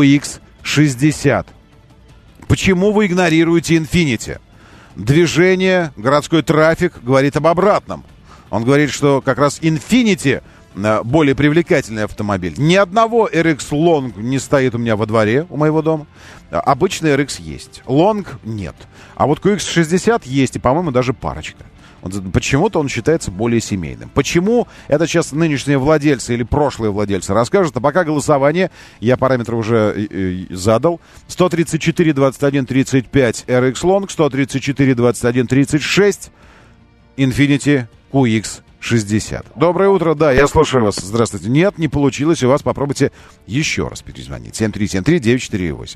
QX60. Почему вы игнорируете Infiniti? Движение, городской трафик говорит об обратном. Он говорит, что как раз Infiniti более привлекательный автомобиль. Ни одного RX Long не стоит у меня во дворе, у моего дома. Обычный RX есть. Long нет. А вот QX60 есть, и, по-моему, даже парочка. Почему-то он считается более семейным. Почему? Это сейчас нынешние владельцы или прошлые владельцы расскажут. А пока голосование, я параметры уже задал. 134 21 35 RX Long, 134 21 36 Infiniti QX60. Доброе утро, да, я слушаю вас. Здравствуйте. Нет, не получилось у вас, попробуйте еще раз перезвонить. 7373948.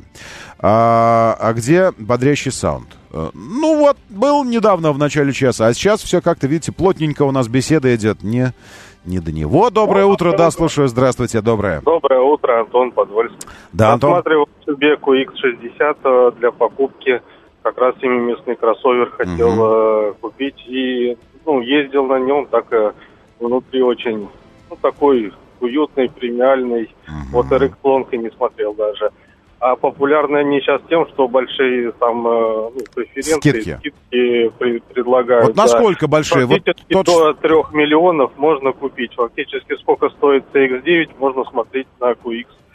А где бодрящий саунд? Ну вот, был недавно в начале часа, а сейчас все как-то, видите, плотненько у нас беседа идет. Не до него. Доброе утро, да, слушаю, здравствуйте, доброе. Доброе утро, Антон Подвольский. Да, Антон. Рассматривал себе QX60 для покупки. Как раз семиместный кроссовер хотел купить и ездил на нем, так внутри очень, такой уютный, премиальный. Вот RX Long и не смотрел даже. А популярны они сейчас тем, что большие там преференции, скидки предлагают. Вот насколько большие? Фактически до 3 миллионов можно купить. Фактически сколько стоит CX-9, можно смотреть на QX.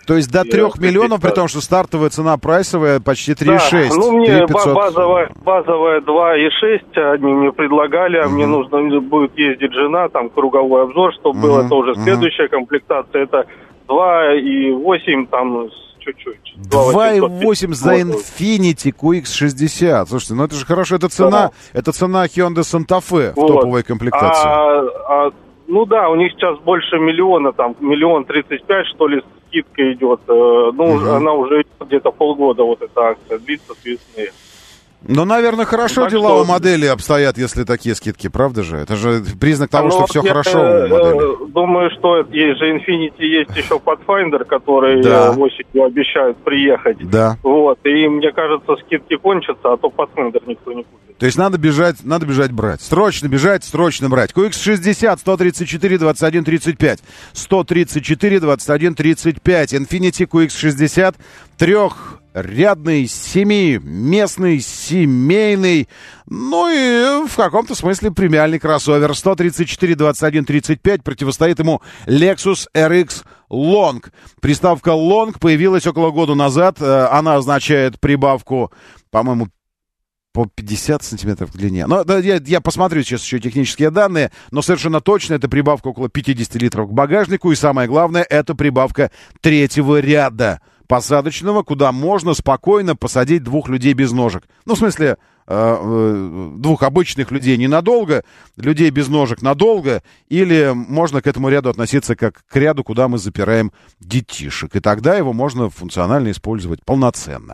То есть до 3 миллионов, при том, что стартовая цена прайсовая почти 3,6. Да, ну мне 3 базовая 2,6 они мне предлагали, а мне нужно будет ездить жена, там круговой обзор, чтобы было, это уже следующая комплектация, это 2,8 там чуть-чуть. 2,8 за Infiniti QX60. Слушайте, ну это же хорошо, это цена Hyundai Santa Fe в топовой комплектации. Ну да, у них сейчас больше миллиона, там 1 035 000, что ли, скидка идет. Она уже где-то полгода, вот эта акция длится с весны. Ну, наверное, хорошо так дела у модели обстоят, если такие скидки, правда же? Это же признак того, что все хорошо у модели. Думаю, что есть же Infiniti, есть еще Pathfinder, который осенью обещают приехать. Да. Вот, и мне кажется, скидки кончатся, а то Pathfinder никто не купит. То есть надо бежать брать. Срочно бежать, срочно брать. QX60, 134, 21, 35. 134, 21, 35. Infiniti QX60, трехрядный, 7-местный, семейный, ну и в каком-то смысле премиальный кроссовер. 134, 21, 35. Противостоит ему Lexus RX Long. Приставка Long появилась около года назад. Она означает прибавку, по-моему, по 50 сантиметров в длине. Но да, я посмотрю сейчас еще технические данные, но совершенно точно это прибавка около 50 литров к багажнику. И самое главное, это прибавка 3-го ряда посадочного, куда можно спокойно посадить 2 людей без ножек. Ну, в смысле, 2 обычных людей ненадолго, людей без ножек надолго, или можно к этому ряду относиться как к ряду, куда мы запираем детишек. И тогда его можно функционально использовать полноценно.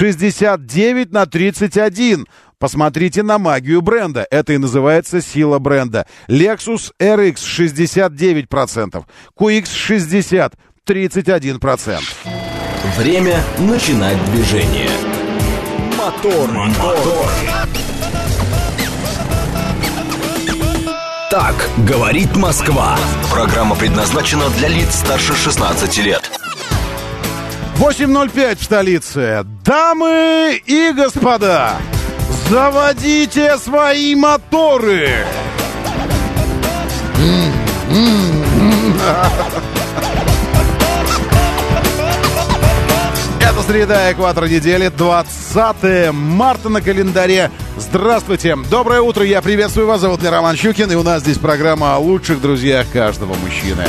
69/31. Посмотрите на магию бренда. Это и называется сила бренда. Lexus RX 69%, QX60 31%. Время начинать движение. Мотор. Так говорит Москва. Программа предназначена для лиц старше 16 лет. 8:05 в столице. Дамы и господа, заводите свои моторы. Это среда, экватор недели, 20 марта на календаре. Здравствуйте, доброе утро, я приветствую вас, зовут меня Роман Щукин, и у нас здесь программа о лучших друзьях каждого мужчины.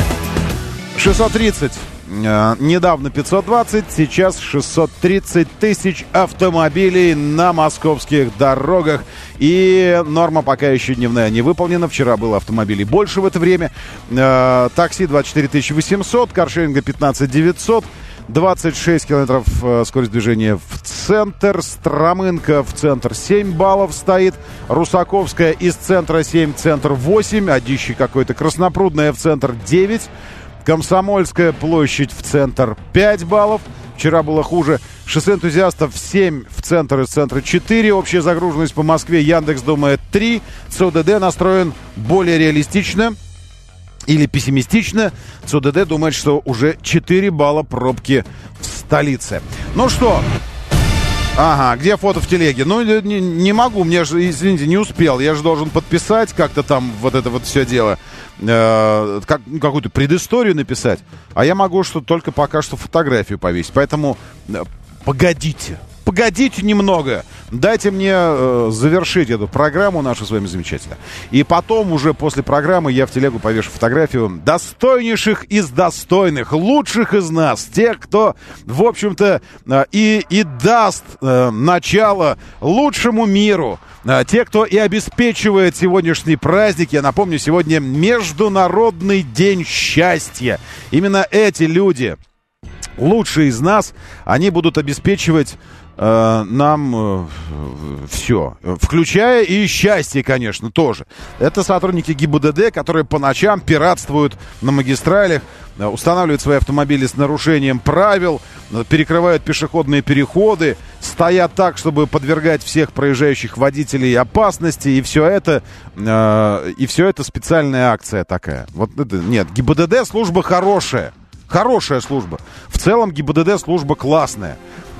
630, недавно 520, сейчас 630 тысяч автомобилей на московских дорогах. И норма пока еще дневная не выполнена. Вчера было автомобилей больше в это время. Такси 24 800, каршеринга 15 900. 26 километров скорость движения в центр. Стромынка в центр 7 баллов стоит. Русаковская из центра 7, центр 8. Одище какой-то. Краснопрудная в центр 9. Комсомольская площадь в центр 5 баллов. Вчера было хуже. Шоссе энтузиастов 7 в центр, из центра 4. Общая загруженность по Москве, Яндекс думает 3. ЦОДД настроен более реалистично или пессимистично. ЦОДД думает, что уже 4 балла пробки в столице. Ну что? Ага, где фото в телеге? Ну, не могу, мне же, извините, не успел. Я же должен подписать как-то там вот это вот все дело. Какую-то предысторию написать. А я могу только пока что фотографию повесить. Поэтому погодите немного. Дайте мне завершить эту программу нашу с вами замечательно. И потом уже после программы я в телегу повешу фотографию достойнейших из достойных, лучших из нас. Тех, кто, в общем-то, и даст начало лучшему миру. Те, кто и обеспечивает сегодняшний праздник. Я напомню, сегодня Международный день счастья. Именно эти люди, лучшие из нас, они будут обеспечивать нам все, включая и счастье, конечно, тоже. Это сотрудники ГИБДД, которые по ночам пиратствуют на магистралях, устанавливают свои автомобили с нарушением правил, перекрывают пешеходные переходы, стоят так, чтобы подвергать всех проезжающих водителей опасности, и все это специальная акция такая. Вот это, нет, ГИБДД служба хорошая служба. В целом ГИБДД служба классная.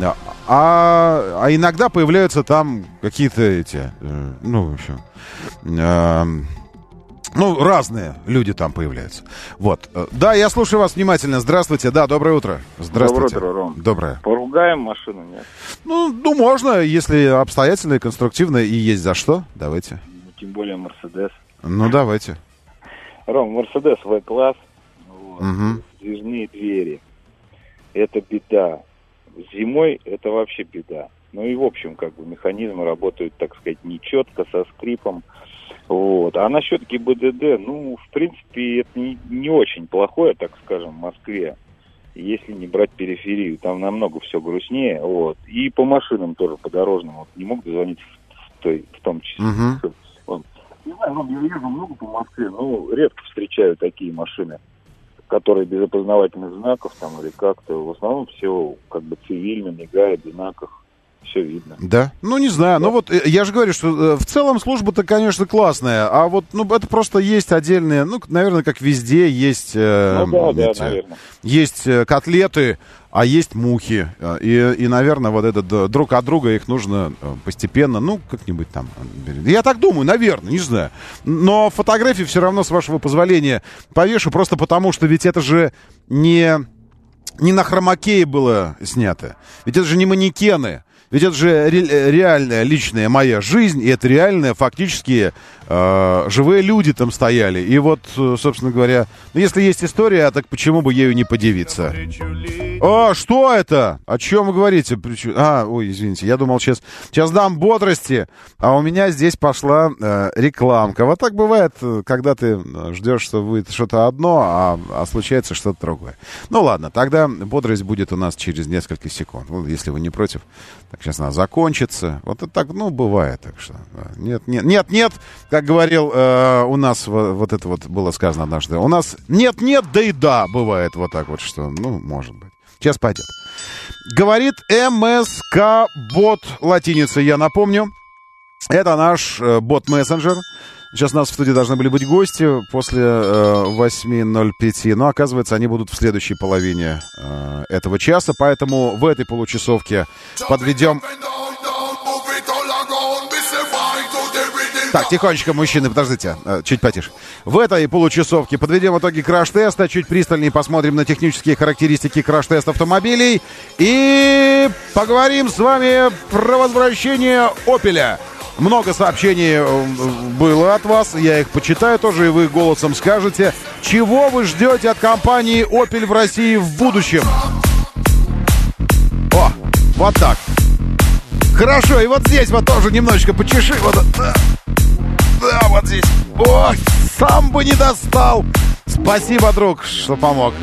А иногда появляются там какие-то Ну, разные люди там появляются. Вот. Да, я слушаю вас внимательно. Здравствуйте. Да, доброе утро. Здравствуйте. Доброе утро, Ром. Доброе. Поругаем машину, нет? Ну, можно, если обстоятельно и конструктивно, и есть за что. Давайте. Тем более Мерседес. Ну, давайте. Ром, Мерседес В-класс. Вот, сдвижные двери. Это беда. Зимой это вообще беда. Ну и в общем, как бы механизмы работают, так сказать, нечетко, со скрипом. Вот. А насчет ГИБДД, ну, в принципе, это не очень плохое, так скажем, в Москве, если не брать периферию. Там намного все грустнее. Вот. И по машинам тоже, по дорожным. Вот, не мог дозвониться в том числе. Вот. Не знаю, я езжу много по Москве, но редко встречаю такие машины, которые без опознавательных знаков там или как-то. В основном все как бы цивильно, мигает в знаках. Все видно. Да? Ну, не знаю. Да. Ну, вот я же говорю, что в целом служба-то, конечно, классная. А вот, ну, это просто есть отдельные, ну, наверное, как везде, есть... наверное. Есть котлеты, а есть мухи. И, наверное, вот это друг от друга их нужно постепенно, ну, как-нибудь там... Я так думаю, наверное, не знаю. Но фотографии все равно, с вашего позволения, повешу, просто потому, что ведь это же не на хромакее было снято. Ведь это же не манекены. Ведь это же реальная личная моя жизнь, и это реальные фактически живые люди там стояли. И вот, собственно говоря, ну, если есть история, так почему бы ею не подивиться? О, что это? О чем вы говорите? Ой, извините, я думал, сейчас дам бодрости, а у меня здесь пошла рекламка. Вот так бывает, когда ты ждешь, что будет что-то одно, а случается что-то другое. Ну ладно, тогда бодрость будет у нас через несколько секунд. Ну, если вы не против. Так, сейчас она закончится. Вот это так, ну, бывает. Так что, нет, как говорил у нас, вот это вот было сказано однажды. У нас нет, да и да, бывает вот так вот, что, ну, может быть. Сейчас пойдет. Говорит МСК-бот латиницей, я напомню. Это наш бот-мессенджер. Сейчас у нас в студии должны были быть гости после 8:05. Но, оказывается, они будут в следующей половине этого часа. Поэтому в этой получасовке подведем... Так, тихонечко, мужчины, подождите, чуть потише. В этой получасовке подведем итоги краш-теста, чуть пристальнее посмотрим на технические характеристики краш-теста автомобилей и поговорим с вами про возвращение «Опеля». Много сообщений было от вас, я их почитаю тоже, и вы голосом скажете, чего вы ждете от компании «Опель» в России в будущем. О, вот так. Хорошо, и вот здесь вот тоже немножечко почеши. Вот, да, вот здесь. Ой, сам бы не достал. Спасибо, друг, что помог.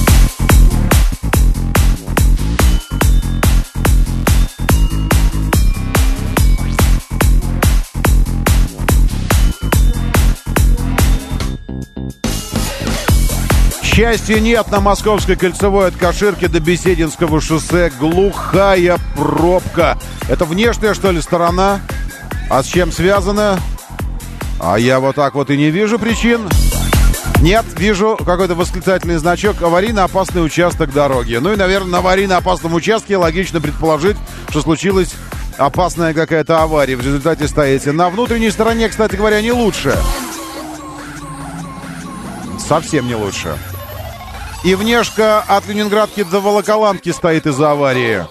Счастья нет на Московской кольцевой от Каширки до Бесединского шоссе. Глухая пробка. Это внешняя, что ли, сторона? А с чем связано? А я вот так вот и не вижу причин. Нет, вижу какой-то восклицательный значок. Аварийно-опасный участок дороги. Ну и, наверное, на аварийно-опасном участке логично предположить, что случилась опасная какая-то авария. В результате стоите. На внутренней стороне, кстати говоря, не лучше. Совсем не лучше. И внешка от Ленинградки до Волоколамки стоит из-за аварии.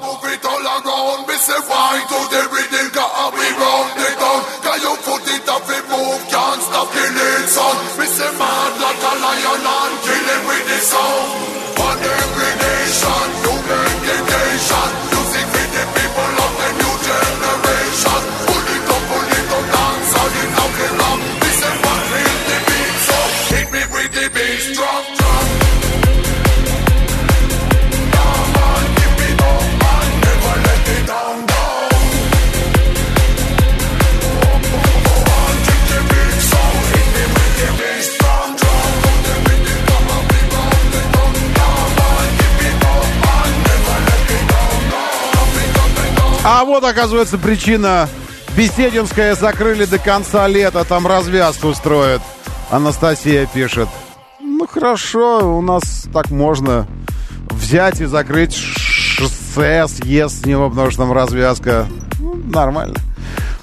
А вот, оказывается, причина. Бесединская закрыли до конца лета. Там развязку строят. Анастасия пишет. Ну, хорошо, у нас так можно взять и закрыть шоссе, съезд с него, потому что там развязка. Ну, нормально.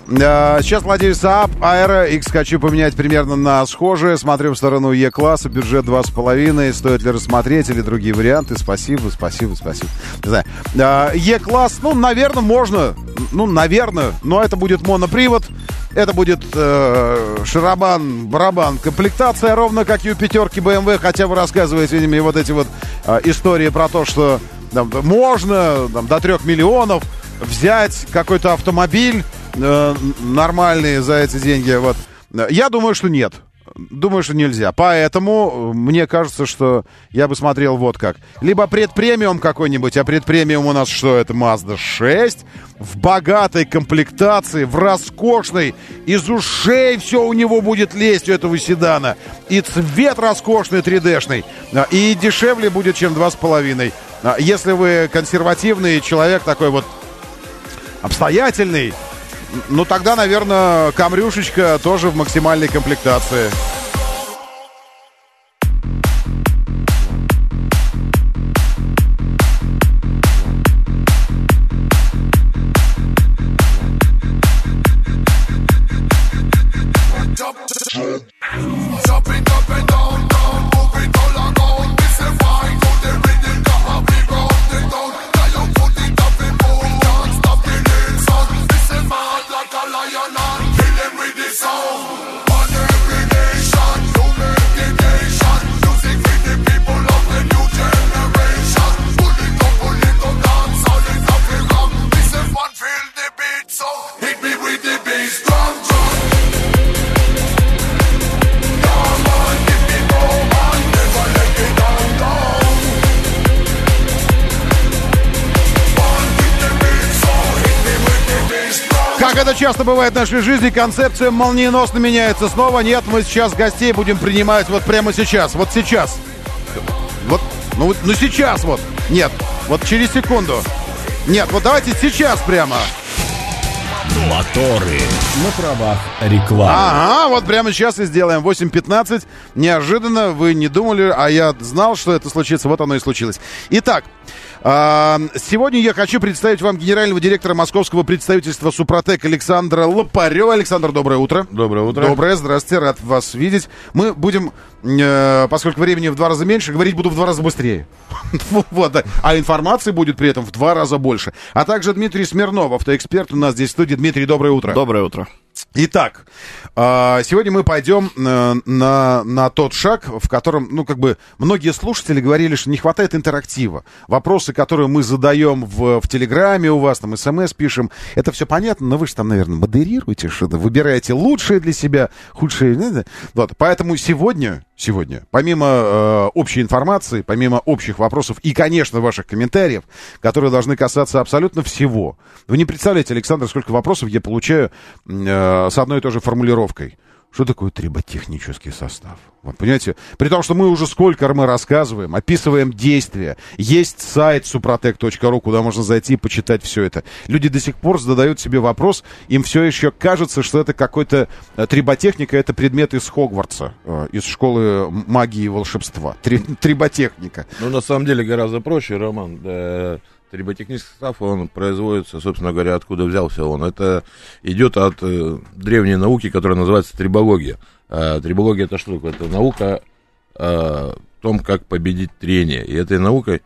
Сейчас владею Saab Aero X, хочу поменять примерно на схожее. Смотрю в сторону E-класса, бюджет 2,5. Стоит ли рассмотреть или другие варианты? Спасибо. Не знаю. E-класс, наверное, можно. Наверное, но это будет монопривод. Это будет шарабан, барабан. Комплектация ровно как и у пятерки BMW. Хотя вы рассказываете мне вот эти вот истории про то, что можно до 3 миллионов взять какой-то автомобиль нормальный за эти деньги. Вот. Я думаю, что нет. Думаю, что нельзя. Поэтому мне кажется, что я бы смотрел вот как. Либо предпремиум какой-нибудь, а предпремиум у нас что? Это Mazda 6 в богатой комплектации, в роскошной. Из ушей все у него будет лезть, у этого седана. И цвет роскошный, 3D-шный. И дешевле будет, чем 2,5. Если вы консервативный человек, такой вот обстоятельный, тогда, наверное, камрюшечка тоже в максимальной комплектации. Часто бывает в нашей жизни, концепция молниеносно меняется снова. Нет, мы сейчас гостей будем принимать вот прямо сейчас. Вот сейчас. Вот, сейчас вот. Нет, вот через секунду. Нет, вот давайте сейчас прямо. Моторы. На правах рекламы. Ага, вот прямо сейчас и сделаем. 8:15. Неожиданно, вы не думали, а я знал, что это случится. Вот оно и случилось. Итак, сегодня я хочу представить вам генерального директора московского представительства «Супротек» Александра Лопарева. Александр, доброе утро. Доброе утро. Доброе, здравствуйте, рад вас видеть. Мы будем, поскольку времени в 2 раза меньше, говорить буду в 2 раза быстрее. Вот, да. А информации будет при этом в 2 раза больше. А также Дмитрий Смирнов, автоэксперт у нас здесь в студии. Дмитрий, доброе утро. Доброе утро. Итак, сегодня мы пойдем на тот шаг, в котором, многие слушатели говорили, что не хватает интерактива. Вопросы, которые мы задаем в Телеграме у вас, там СМС пишем, это все понятно, но вы же там, наверное, модерируете что-то, выбираете лучшее для себя, худшее. Вот, поэтому сегодня, помимо общей информации, помимо общих вопросов и, конечно, ваших комментариев, которые должны касаться абсолютно всего. Вы не представляете, Александр, сколько вопросов я получаю с одной и той же формулировкой. Что такое триботехнический состав? Вот, понимаете, при том, что мы уже сколько мы рассказываем, описываем действия. Есть сайт suprotec.ru, куда можно зайти и почитать все это. Люди до сих пор задают себе вопрос, им все еще кажется, что это какой-то триботехника, это предмет из Хогвартса, из школы магии и волшебства. Триботехника. На самом деле гораздо проще, Роман. Триботехнический состав, он производится, собственно говоря, откуда взялся он. Это идет от древней науки, которая называется трибология. Трибология — это что такое? Это наука о том, как победить трение. И этой наукой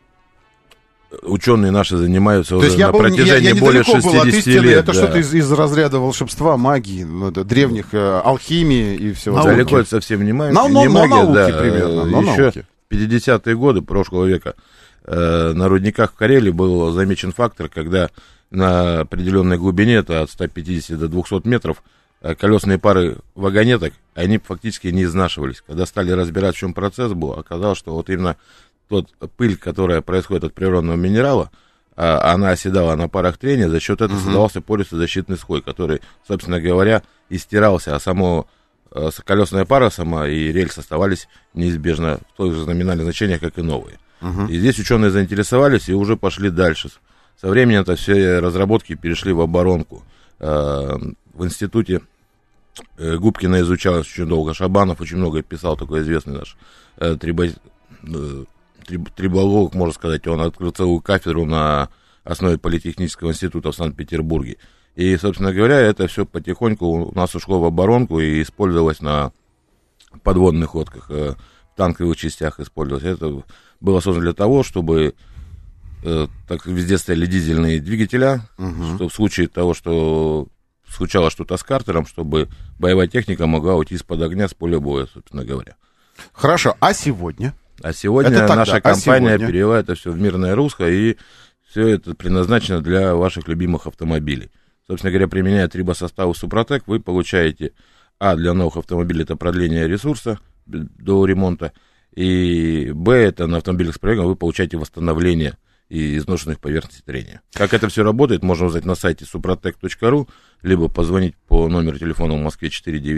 ученые наши занимаются уже на протяжении более 60 лет. Это что-то из разряда волшебства, магии, древних алхимии и всего. Далеко это совсем не магия. Науки примерно. Еще в 50-е годы прошлого века на рудниках в Карелии был замечен фактор, когда на определенной глубине, это от 150 до 200 метров, колесные пары вагонеток, они фактически не изнашивались. Когда стали разбирать, в чем процесс был, оказалось, что вот именно тот пыль, которая происходит от природного минерала, она оседала на парах трения, за счет этого создавался порисозащитный слой, который, собственно говоря, и стирался, а колесная пара сама и рельс оставались неизбежно в той же номинальных значениях, как и новые. И здесь ученые заинтересовались и уже пошли дальше. Со временем это все разработки перешли в оборонку. В институте Губкина изучалось очень долго, Шабанов очень много писал, такой известный наш триболог, можно сказать, он открыл целую кафедру на основе Политехнического института в Санкт-Петербурге. И, собственно говоря, это все потихоньку у нас ушло в оборонку и использовалось на подводных лодках, в танковых частях использовалось. Это было создано для того, чтобы так везде стояли дизельные двигателя, что в случае того, что случалось что-то с картером, чтобы боевая техника могла уйти из-под огня с поля боя, собственно говоря. Хорошо, а сегодня? А сегодня наша компания перевела это все в мирное русло, и все это предназначено для ваших любимых автомобилей. Собственно говоря, применяя трибосоставы Супротек, вы получаете, для новых автомобилей это продление ресурса до ремонта, и это на автомобилях с пробегом вы получаете восстановление и изношенных поверхностей трения. Как это все работает, можно узнать на сайте suprotec.ru, либо позвонить по номеру телефона в Москве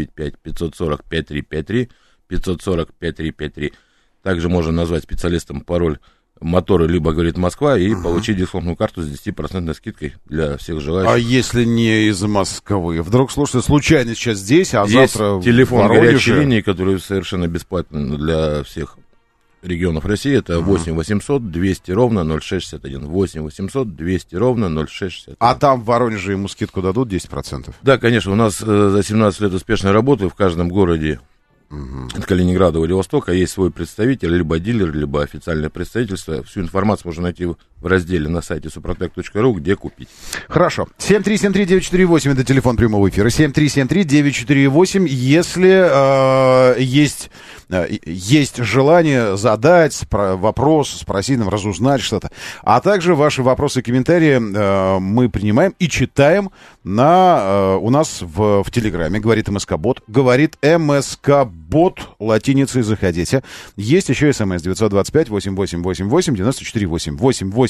495-540-5353, 540-5353. Также можно назвать специалистам пароль моторы, либо говорит Москва, и получить дисконтную карту с 10% скидкой для всех желающих. А если не из Москвы? Вдруг, слушайте, случайно сейчас здесь, а есть завтра телефон горячей линии, который совершенно бесплатный для всех регионов России. Это 8 800 200 ровно 0661. 8 800 200 ровно 0661. А там в Воронеже ему скидку дадут 10%? Да, конечно. У нас за 17 лет успешной работы в каждом городе от Калининграда до Владивостока есть свой представитель, либо дилер, либо официальное представительство. Всю информацию можно найти в разделе на сайте suprotec.ru, где купить. Хорошо. 7373948 это телефон прямого эфира. 7373948. Если есть желание задать вопрос, спросить нам, разузнать что-то. А также ваши вопросы и комментарии мы принимаем и читаем у нас в Телеграме. Говорит МСК-бот. Говорит МСК-бот. Латиницей заходите. Есть еще СМС 925-8888-94-8.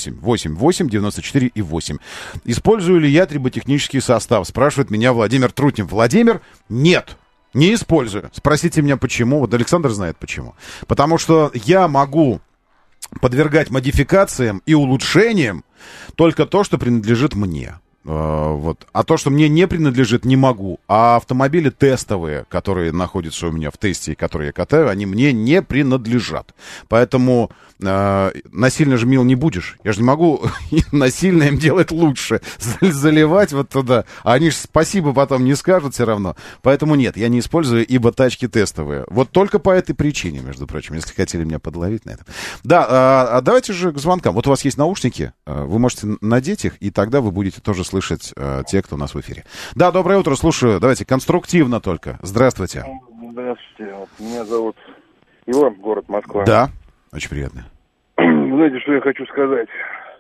88-88-94-8. Использую ли я триботехнический состав? Спрашивает меня Владимир Трутнев. Владимир, нет. Не использую. Спросите меня, почему. Вот Александр знает, почему. Потому что я могу подвергать модификациям и улучшениям только то, что принадлежит мне. Вот. А то, что мне не принадлежит, не могу. А автомобили тестовые, которые находятся у меня в тесте и которые я катаю, они мне не принадлежат. Поэтому насильно же мил не будешь. Я же не могу насильно им делать лучше. Заливать вот туда. А они же спасибо потом не скажут все равно. Поэтому нет, я не использую, ибо тачки тестовые. Вот только по этой причине, между прочим, если хотели меня подловить на этом. Да, давайте же к звонкам. Вот у вас есть наушники, вы можете надеть их, и тогда вы будете тоже слышать те, кто у нас в эфире. Да, доброе утро, слушаю. Давайте конструктивно только. Здравствуйте. Здравствуйте. Меня зовут Иван, город Москва. Да, очень приятно. Знаете, что я хочу сказать?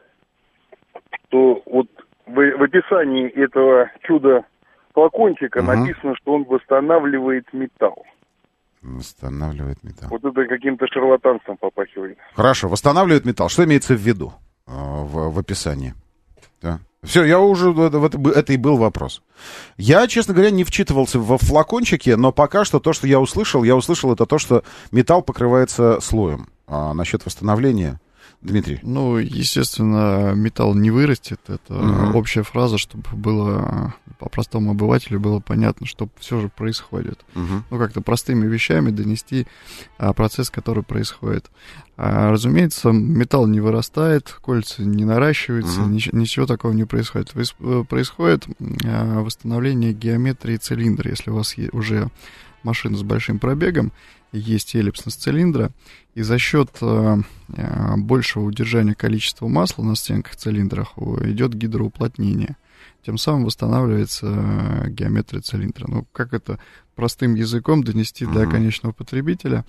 Что вот в описании этого чудо-флакончика написано, что он восстанавливает металл. Восстанавливает металл. Вот это каким-то шарлатанством попахивает. Хорошо, восстанавливает металл. Что имеется в виду в описании? Да. Все, я уже... Это и был вопрос. Я, честно говоря, не вчитывался во флакончики, но пока что то, что я услышал это то, что металл покрывается слоем. А насчет восстановления, Дмитрий? Ну, естественно, металл не вырастет. Это общая фраза, чтобы было по простому обывателю было понятно, что все же происходит. Ну, как-то простыми вещами донести процесс, который происходит. Разумеется, металл не вырастает, кольца не наращиваются, ничего такого не происходит. Происходит восстановление геометрии цилиндра. Если у вас уже машина с большим пробегом, есть эллипсность цилиндра, и за счет большего удержания количества масла на стенках цилиндрах идет гидроуплотнение. Тем самым восстанавливается геометрия цилиндра. Ну, как это простым языком донести для конечного потребителя?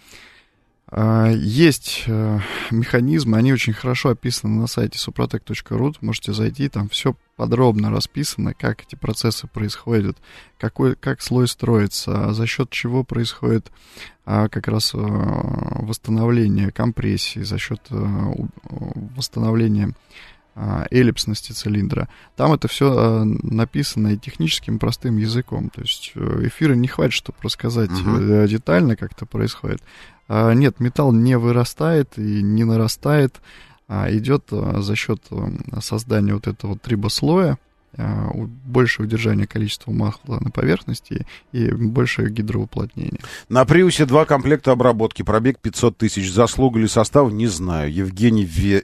Есть механизмы, они очень хорошо описаны на сайте suprotec.ru, можете зайти, там все подробно расписано, как эти процессы происходят, как слой строится, за счет чего происходит как раз восстановление компрессии, за счет восстановления эллипсности цилиндра. Там это все написано и техническим простым языком, то есть эфира не хватит, чтобы рассказать детально, как это происходит. Нет, металл не вырастает и не нарастает, а идет за счет создания вот этого трибослоя, большее удержание количества масла на поверхности и большее гидроуплотнение. На Приусе 2 комплекта обработки, пробег 500 тысяч. Заслуга или состав, не знаю. Евгений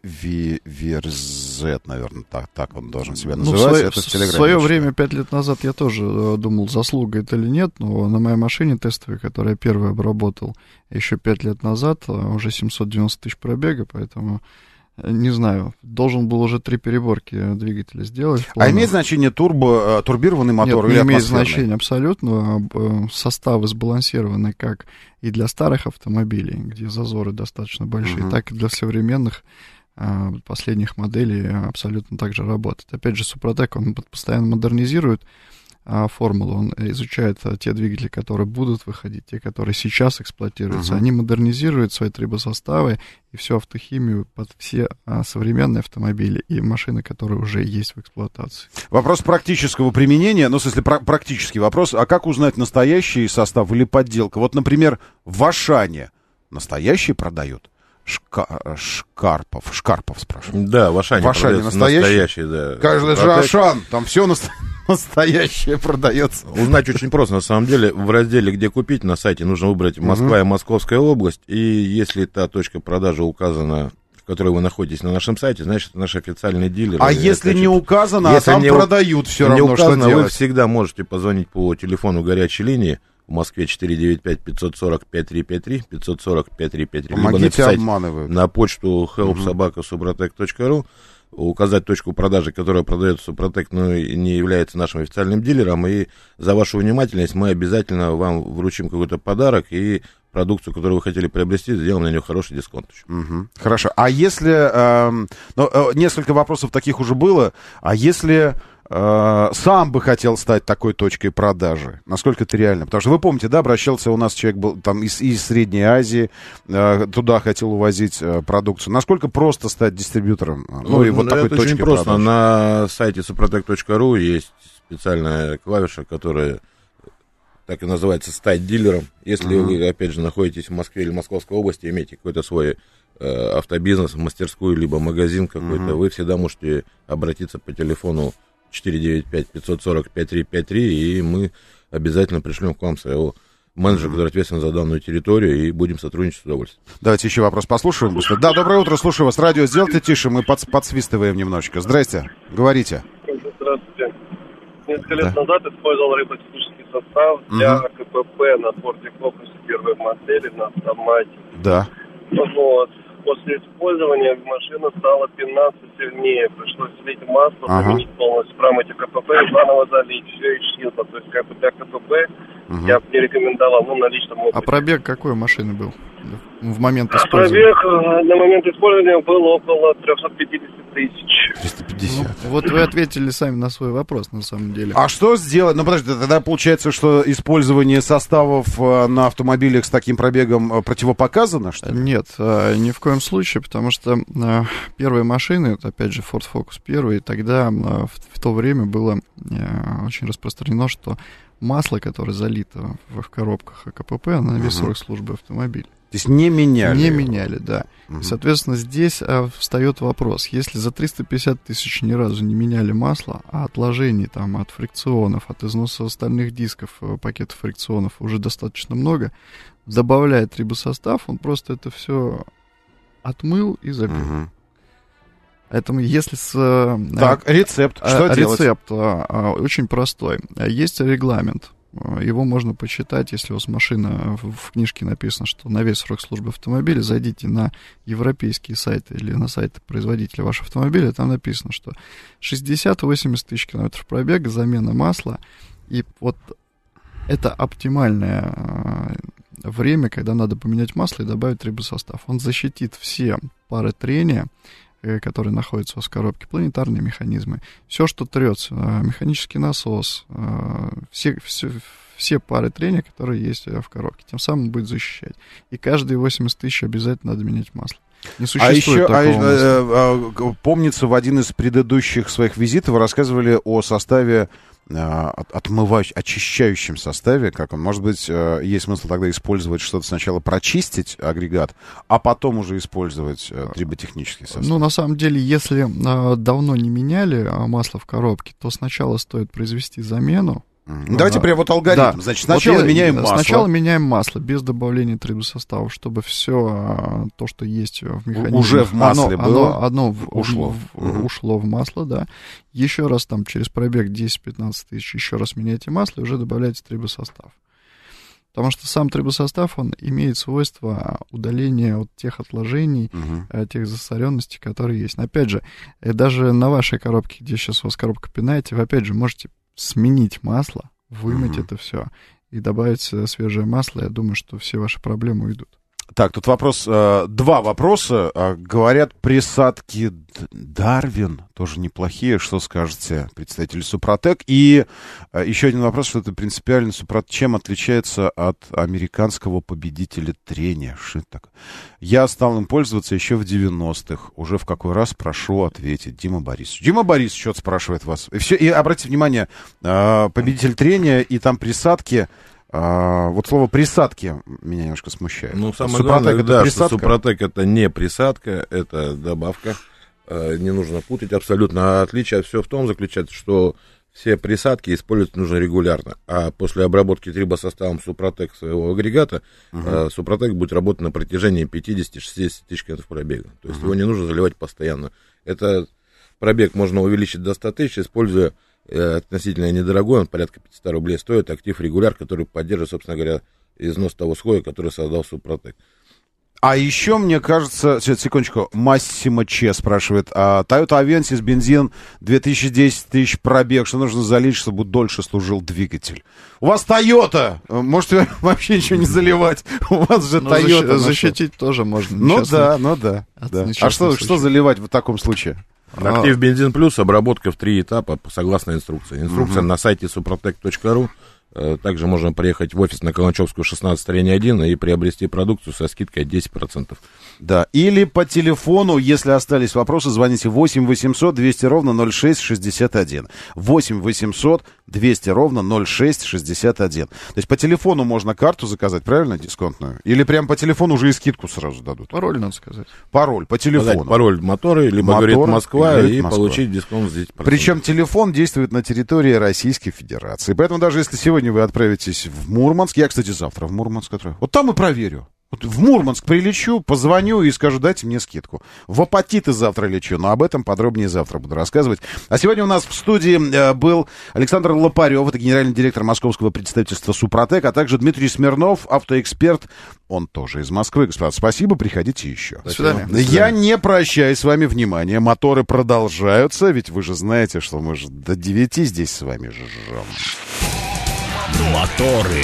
Верзет, наверное, так он должен себя называть. В свое время, 5 лет назад, я тоже думал, заслуга это или нет, но на моей машине тестовой, которую я первый обработал еще 5 лет назад, уже 790 тысяч пробега, поэтому... Не знаю, должен был уже 3 переборки двигателя сделать. А имеет значение турбированный мотор? Нет, не имеет значения абсолютно. Составы сбалансированы как и для старых автомобилей, где зазоры достаточно большие, так и для современных последних моделей абсолютно так же работает. Опять же, Супротек, он постоянно модернизирует формулу, он изучает те двигатели, которые будут выходить, те, которые сейчас эксплуатируются, они модернизируют свои трибосоставы и всю автохимию под все современные автомобили и машины, которые уже есть в эксплуатации. Вопрос практического применения, ну, в смысле, практический вопрос, а как узнать настоящий состав или подделка? Вот, например, в Ашане настоящий продают? Шкарпов спрашивают. Да, в Ашане настоящий, да. Каждый же Ашан, там все настоящее продается. Узнать очень просто, на самом деле, в разделе «Где купить» на сайте нужно выбрать Москва и Московская область, и если та точка продажи указана, в которой вы находитесь на нашем сайте, значит, это наш официальный дилер. А если не указано, а там продают все равно, не указано, что делать? Вы всегда можете позвонить по телефону горячей линии в Москве 495-540-5353, 540-5353, либо написать на почту help@suprotec.ru, указать точку продажи, которая продает Супротек, но не является нашим официальным дилером, и за вашу внимательность мы обязательно вам вручим какой-то подарок, и продукцию, которую вы хотели приобрести, сделаем на нее хороший дисконт. Хорошо. А если... несколько вопросов таких уже было. А если... сам бы хотел стать такой точкой продажи. Насколько это реально? Потому что вы помните, да, обращался у нас человек был там из Средней Азии, туда хотел увозить продукцию. Насколько просто стать дистрибьютором? И вот такой это точкой очень просто. продажи? На сайте suprotec.ru есть специальная клавиша, которая так и называется «Стать дилером». Если вы, опять же, находитесь в Москве или Московской области, имеете какой-то свой автобизнес, мастерскую, либо магазин какой-то, вы всегда можете обратиться по телефону 495-540-5353, и мы обязательно пришлем к вам своего менеджера, который ответственен за данную территорию, и будем сотрудничать с удовольствием. Давайте еще вопрос послушаем. Да, доброе утро, слушаю вас. Радио сделайте тише, мы подсвистываем немножечко. Здрасте, говорите. Здравствуйте. Несколько лет назад использовал роботехнический состав для КПП на Форде Фокусе первой модели на автомате. Да. Вот. После использования машина стала пинаться сильнее. Пришлось слить масло, заменить полностью, промыть КПП и заново залить. Все исчезло. То есть, как бы для КПП я бы не рекомендовал, на личном опыте. А пробег какой у машины был в момент использования? Пробег на момент использования был около 350 тысяч. 350. Вот вы ответили сами на свой вопрос, на самом деле. А что сделать? Ну, подожди, тогда получается, что использование составов на автомобилях с таким пробегом противопоказано, что ли? Нет, ни в коем случае, потому что первые машины, опять же, Ford Focus первый, тогда в то время было очень распространено, что масло, которое залито в коробках КПП, на весь срок службы автомобиля. То есть не меняли? Не меняли, да. И, соответственно, здесь встает вопрос. Если за 350 тысяч ни разу не меняли масло, а отложений там от фрикционов, от износа стальных дисков, пакетов фрикционов уже достаточно много, добавляя трибосостав, он просто это все отмыл и забил. Поэтому если Так, рецепт. Что делать? Рецепт очень простой. Есть регламент. Его можно почитать, если у вас машина в книжке написано, что на весь срок службы автомобиля зайдите на европейские сайты или на сайты производителя вашего автомобиля, там написано, что 60-80 тысяч километров пробега, замена масла, и вот это оптимальное время, когда надо поменять масло и добавить трибосостав. Он защитит все пары трения, которые находятся у вас в коробке, планетарные механизмы, все, что трется, механический насос, все пары трения, которые есть в коробке. Тем самым будет защищать. И каждые 80 тысяч обязательно надо менять масло. Не существует такого помнится, в один из предыдущих своих визитов вы рассказывали о составе, очищающем составе, как он, может быть, есть смысл тогда использовать что-то, сначала прочистить агрегат, а потом уже использовать триботехнический состав? Ну, на самом деле, если давно не меняли масло в коробке, то сначала стоит произвести замену. Давайте прям вот алгоритм. Да. Значит, сначала меняем масло. Сначала меняем масло без добавления трибосостава, чтобы все то, что есть в механизме, уже в масле оно ушло в масло, да. Еще раз там через пробег 10-15 тысяч еще раз меняйте масло и уже добавляете трибосостав. Потому что сам трибосостав, он имеет свойство удаления от тех отложений, тех засоренностей, которые есть. Но опять же, даже на вашей коробке, где сейчас у вас коробка пинаете, вы опять же можете сменить масло, вымыть это все и добавить свежее масло. Я думаю, что все ваши проблемы уйдут. Так, тут вопрос, два вопроса. Говорят, присадки Дарвин тоже неплохие. Что скажете, представитель Супротек? И еще один вопрос, что это принципиально Супротек. Чем отличается от американского победителя трения? Что это такое? Я стал им пользоваться еще в 90-х. Уже в какой раз, прошу ответить. Дима Борисович. Дима Борисович что-то спрашивает вас. И обратите внимание, победитель трения и там присадки. Вот слово «присадки» меня немножко смущает. Ну, самое главное, да, что Супротек — это не присадка, это добавка. Не нужно путать абсолютно. А отличие все в том заключается, что все присадки использовать нужно регулярно. А после обработки трибосоставом Супротек своего агрегата, Супротек будет работать на протяжении 50-60 тысяч километров пробега. То есть его не нужно заливать постоянно. Это пробег можно увеличить до 100 тысяч, используя относительно недорогой, он порядка 500 рублей стоит, актив регуляр, который поддерживает, собственно говоря, износ того слоя, который создал Супротек. А еще, мне кажется, секундочку, Массимо Че спрашивает, Toyota Avensis, бензин, 2010 тысяч пробег, что нужно залить, чтобы дольше служил двигатель? У вас Toyota! Можете вообще ничего не заливать, у вас же Toyota. Защитить тоже можно. Ну да. А что заливать в таком случае? Актив бензин плюс, обработка в 3 этапа согласно инструкции. Инструкция на сайте suprotec.ru. Также можно приехать в офис на Каланчевскую, 16-1 и приобрести продукцию со скидкой 10%. Да, или по телефону, если остались вопросы, звоните 8 800 200 ровно 0661. 8 800 200 ровно 0661. То есть по телефону можно карту заказать, правильно, дисконтную? Или прям по телефону уже и скидку сразу дадут? Пароль надо сказать. Пароль по телефону. Пароль моторы, либо говорит Москва, и получить дисконт с 10%. Причем телефон действует на территории Российской Федерации. Поэтому даже если сегодня вы отправитесь в Мурманск, я, кстати, завтра в Мурманск, вот там и проверю. Вот в Мурманск прилечу, позвоню и скажу, дайте мне скидку. В Апатиты завтра лечу, но об этом подробнее завтра буду рассказывать. А сегодня у нас в студии был Александр Лопарев, это генеральный директор московского представительства Супротек, а также Дмитрий Смирнов, автоэксперт, он тоже из Москвы. Господа, спасибо, приходите еще. До свидания. Я не прощаюсь с вами, внимание, моторы продолжаются, ведь вы же знаете, что мы же до 9 здесь с вами жжем. Моторы.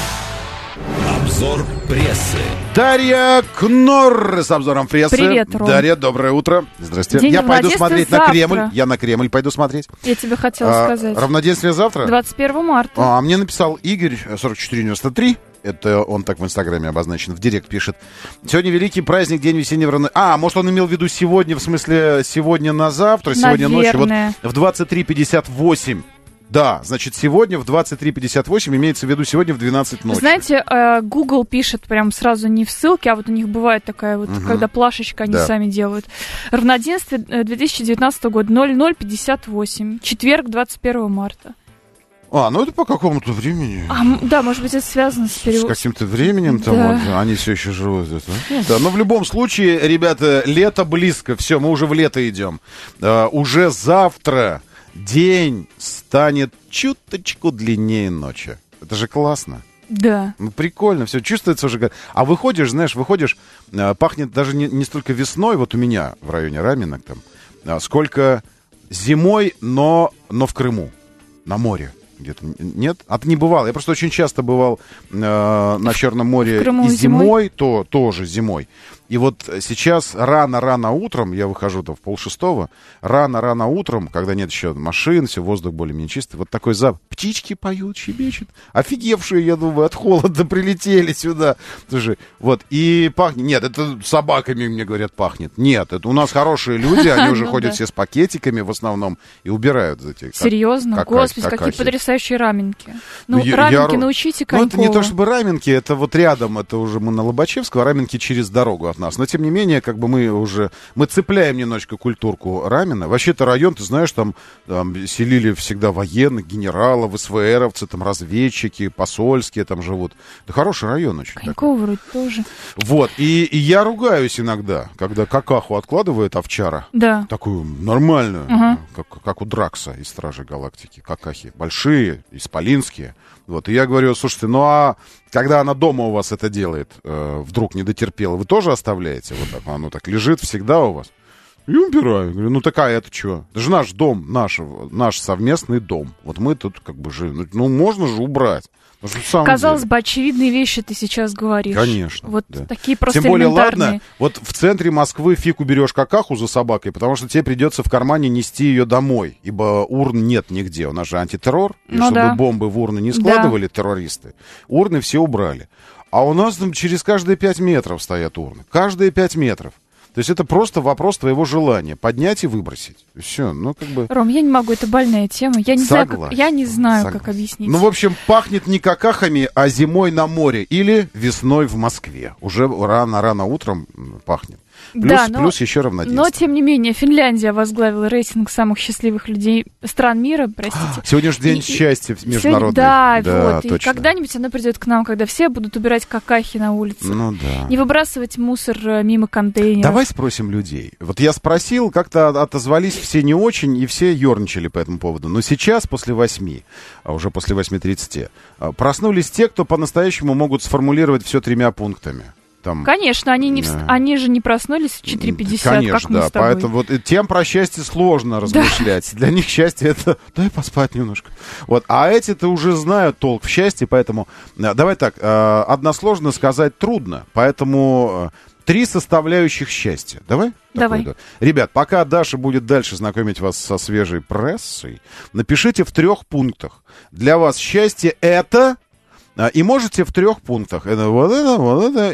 Обзор прессы. Дарья Кнор с обзором прессы. Привет, Ром. Дарья, доброе утро. Здрасте. День я пойду смотреть завтра. на Кремль. Я на Кремль пойду смотреть. Я тебе хотела сказать. Равноденствие завтра? 21 марта. Мне написал Игорь 4493. Это он так в Инстаграме обозначен, в директ пишет. Сегодня великий праздник, день весеннего равноденствия. Может, он имел в виду сегодня, в смысле, сегодня на завтра, сегодня ночью. Вот в 23:58. Да, значит, сегодня в 23:58, имеется в виду сегодня в 12 ночи. Знаете, Google пишет прям сразу не в ссылке, а вот у них бывает такая вот, когда плашечка они сами делают. Равноденствие 2019 года, 00:58, четверг, 21 марта. Ну это по какому-то времени. Да, может быть, это связано с переводом. С каким-то временем там, да. Вот, они все еще живут. Да, но в любом случае, ребята, лето близко, все, мы уже в лето идем. Уже завтра день станет чуточку длиннее ночи. Это же классно. Да. Ну, прикольно, все чувствуется уже. А выходишь, пахнет даже не столько весной, вот у меня в районе Раменок там, сколько зимой, но в Крыму, на море. Где-то нет? Не бывал. Я просто очень часто бывал на Черном море и зимой, тоже зимой. И вот сейчас рано-рано утром, я выхожу там в 5:30, рано-рано утром, когда нет еще машин, все, воздух более-менее чистый, вот такой запах. Птички поют, щебечут. Офигевшие, я думаю, от холода прилетели сюда. Слушай, вот, и пахнет... Нет, это собаками, мне говорят, пахнет. Нет, это у нас хорошие люди, они уже ходят все с пакетиками в основном и убирают эти... Серьезно? Господи, какие потрясающие раменки. Ну, раменки научите Конькова. Ну, это не то чтобы раменки, это вот рядом, это уже мы на Лобачевского, раменки через дорогу от нас. Но, тем не менее, как бы мы цепляем немножечко культурку рамена. Вообще-то район, ты знаешь, там селили всегда военных, генералов, СВРовцы, там разведчики, посольские там живут. Это хороший район очень. Конькова вроде тоже. Вот, и я ругаюсь иногда, когда какаху откладывает овчара. Да. Такую нормальную, как у Дракса из Стражей Галактики. Какахи большие, исполинские. Вот, и я говорю, слушайте, ну а когда она дома у вас это делает, вдруг не дотерпела, вы тоже оставляете? Вот так, оно так лежит всегда у вас? И убираю. Говорю, ну такая это что? Это же наш дом, наш совместный дом. Вот мы тут как бы живем. Ну можно же убрать. Казалось бы, очевидные вещи ты сейчас говоришь. Конечно. Вот такие просто тем более, элементарные. ладно, вот в центре Москвы фиг уберешь какаху за собакой, потому что тебе придется в кармане нести ее домой, ибо урн нет нигде. У нас же антитеррор, и чтобы бомбы в урны не складывали террористы, урны все убрали. А у нас там через каждые 5 метров стоят урны. Каждые 5 метров. То есть это просто вопрос твоего желания поднять и выбросить. Все, ну как бы... Ром, я не могу, это больная тема. Я не знаю, как объяснить. Ну, в общем, пахнет не какахами, а зимой на море или весной в Москве. Уже рано-рано утром пахнет. Плюс еще равноденствие. Но, тем не менее, Финляндия возглавила рейтинг самых счастливых людей стран мира, простите. Сегодня же день счастья международный. Да, вот. И когда-нибудь она придет к нам, когда все будут убирать какахи на улице. Ну да. Не выбрасывать мусор мимо контейнеров. Давай спросим людей. Вот я спросил, как-то отозвались все не очень, и все ерничали по этому поводу. Но сейчас, после 8, а уже после 8:30, проснулись те, кто по-настоящему могут сформулировать все 3 пунктами. Там, конечно, они же не проснулись в 4:50, конечно, как мы с тобой. Поэтому вот тем про счастье сложно размышлять. Для них счастье это дай поспать немножко. Вот, а эти-то уже знают толк в счастье, поэтому давай так, односложно сказать трудно, поэтому 3 составляющих счастья. Давай? Давай. Ребят, пока Даша будет дальше знакомить вас со свежей прессой, напишите в 3 пунктах. Для вас счастье это... И можете в 3 пунктах. Это вот это,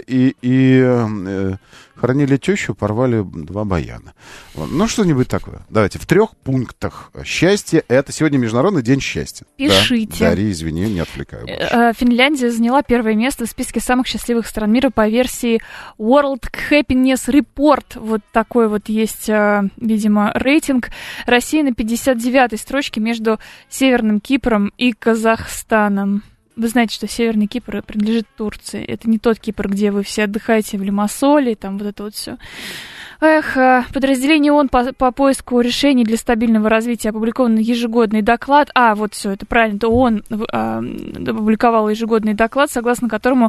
и хоронили тещу, порвали 2 баяна. Вот. Ну, что-нибудь такое. Давайте, в 3 пунктах. Счастье — это сегодня Международный день счастья. Пишите. Да, Дарья, извини, не отвлекаю больше. Финляндия заняла 1 место в списке самых счастливых стран мира по версии World Happiness Report. Вот такой вот есть, видимо, рейтинг. Россия на 59-й строчке между Северным Кипром и Казахстаном. Вы знаете, что Северный Кипр принадлежит Турции. Это не тот Кипр, где вы все отдыхаете в Лимассоле, там вот это вот все. Подразделение ООН по поиску решений для стабильного развития опубликован ежегодный доклад. Вот все, это правильно. Это ООН опубликовал ежегодный доклад, согласно которому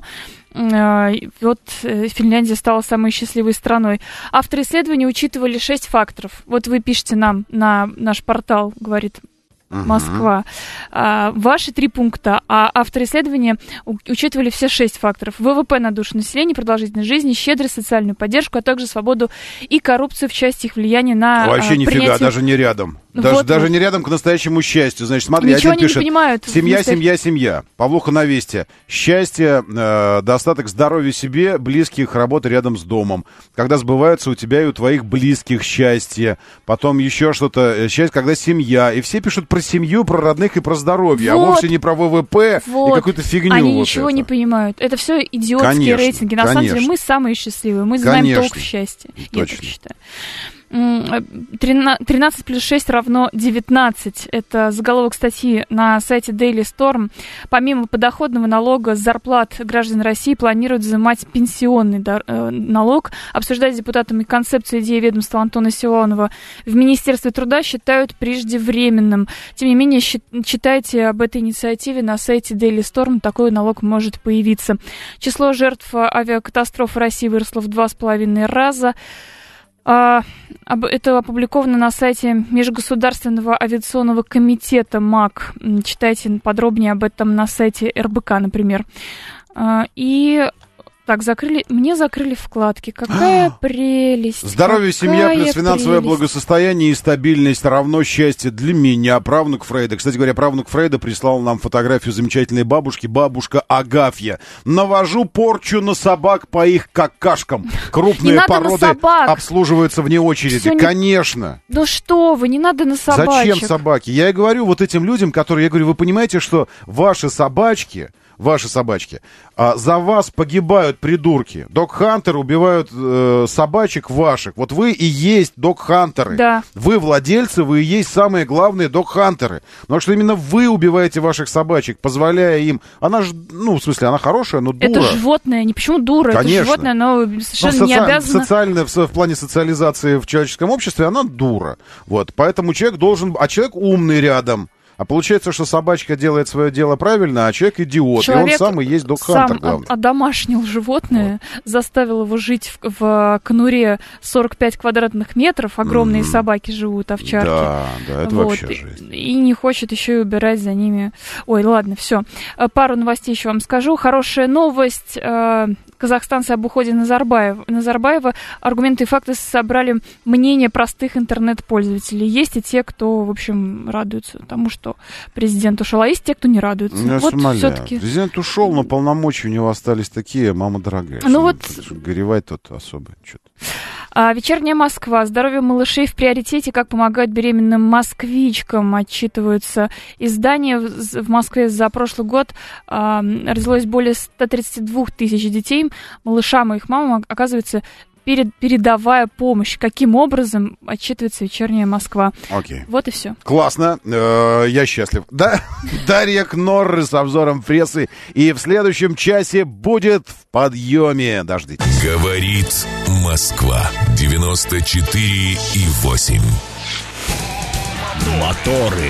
вот Финляндия стала самой счастливой страной. Авторы исследования учитывали 6 факторов. Вот вы пишете нам на наш портал, говорит Москва. Ваши 3 пункта, а авторы исследования учитывали все 6 факторов. ВВП на душу населения, продолжительность жизни, щедрость, социальную поддержку, а также свободу и коррупцию в части их влияния на вообще нифига, даже не рядом. Даже не рядом к настоящему счастью. Значит, смотри, ничего один пишет, не понимают, семья. Павлуха на Весте. Счастье, достаток здоровья себе, близких, работа рядом с домом. Когда сбывается у тебя и у твоих близких счастье. Потом еще что-то, счастье, когда семья. И все пишут про семью, про родных и про здоровье, а вовсе не про ВВП и какую-то фигню. Они ничего не понимают. Это все идиотские рейтинги. На самом деле мы самые счастливые. Мы знаем толк в счастье. Я так считаю. 13 плюс 6 равно 19. Это заголовок статьи на сайте Daily Storm. Помимо подоходного налога с зарплат граждан России планируют взимать пенсионный налог. Обсуждать с депутатами концепцию идеи ведомства Антона Силуанова в Министерстве труда считают преждевременным. Тем не менее, читайте об этой инициативе на сайте Daily Storm. Такой налог может появиться. Число жертв авиакатастроф в России выросло в 2,5 раза. Это опубликовано на сайте Межгосударственного авиационного комитета МАК. Читайте подробнее об этом на сайте РБК, например. И Так, мне закрыли вкладки. Какая прелесть. Здоровье, семья плюс финансовое благосостояние и стабильность равно счастье для меня. Правнук Фрейда. Кстати говоря, правнук Фрейда прислал нам фотографию замечательной бабушки. Бабушка Агафья. Навожу порчу на собак по их какашкам. Крупные породы обслуживаются вне очереди. Конечно. Ну что вы, не надо на собачек. Зачем собаки? Я и говорю вот этим людям, которые... Я говорю, вы понимаете, что ваши собачки, за вас погибают придурки. Дог-хантеры убивают собачек ваших. Вот вы и есть дог-хантеры. Да. Вы владельцы, вы и есть самые главные дог-хантеры. Потому что именно вы убиваете ваших собачек, позволяя им... Она же, ну, в смысле, она хорошая, но дура. Это животное, не почему дура, конечно. Это животное, но совершенно не обязано... Социально, в плане социализации в человеческом обществе она дура. Вот, поэтому человек должен... А человек умный рядом. А получается, что собачка делает свое дело правильно, а человек идиот. Человек и он сам и есть дог-хантер, главное. Одомашнил животное, заставил его жить в конуре 45 квадратных метров. Огромные собаки живут, овчарки. Да, это вообще жизнь. И не хочет еще и убирать за ними. Ой, ладно, все. Пару новостей еще вам скажу. Хорошая новость. Казахстанцы об уходе Назарбаева. Аргументы и факты собрали мнение простых интернет-пользователей. Есть и те, кто, в общем, радуются тому, что президент ушел, а есть те, кто не радуется. Я вот все-таки... Президент ушел, но полномочия у него остались такие, мама дорогая. Ну вот... Горевать тут особо что-то. Вечерняя Москва. Здоровье малышей в приоритете. Как помогать беременным москвичкам, отчитываются издания. В Москве за прошлый год родилось более 132 тысяч детей. Малышам и их мамам оказывается передовая помощь. Каким образом отчитывается вечерняя Москва? Окей. Вот и все. Классно. Я счастлив. Да? Дарья Кнорр с обзором прессы. И в следующем часе будет в подъеме. Дождитесь. Говорит Москва. 94,8. Моторы.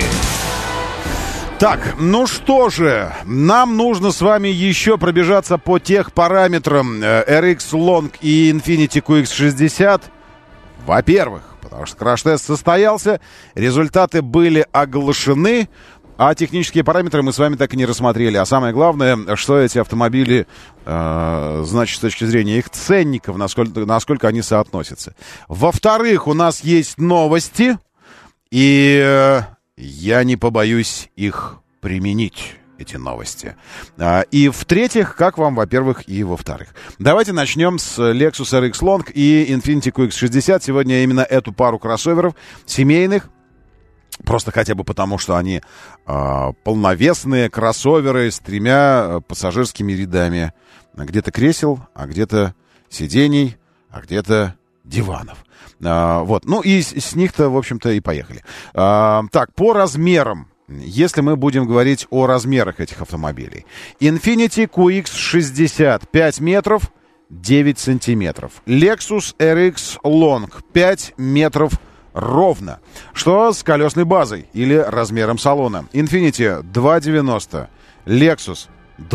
Так, ну что же, нам нужно с вами еще пробежаться по техпараметрам RX Long и Infiniti QX60. Во-первых, потому что краш-тест состоялся, результаты были оглашены, а технические параметры мы с вами так и не рассмотрели. А самое главное, что эти автомобили значит с точки зрения их ценников, насколько они соотносятся. Во-вторых, у нас есть новости, и... я не побоюсь их применить, эти новости. И в-третьих, как вам, во-первых, и во-вторых. Давайте начнем с Lexus RX Long и Infiniti QX60. Сегодня именно эту пару кроссоверов семейных. Просто хотя бы потому, что они полновесные кроссоверы с 3 пассажирскими рядами. Где-то кресел, а где-то сидений, а где-то диванов. Вот, ну и с них-то, в общем-то, и поехали. Так, по размерам, если мы будем говорить о размерах этих автомобилей. Infiniti QX60 5 метров 9 сантиметров. Lexus RX Long 5 метров ровно. Что с колесной базой или размером салона? Infiniti 2,90, Lexus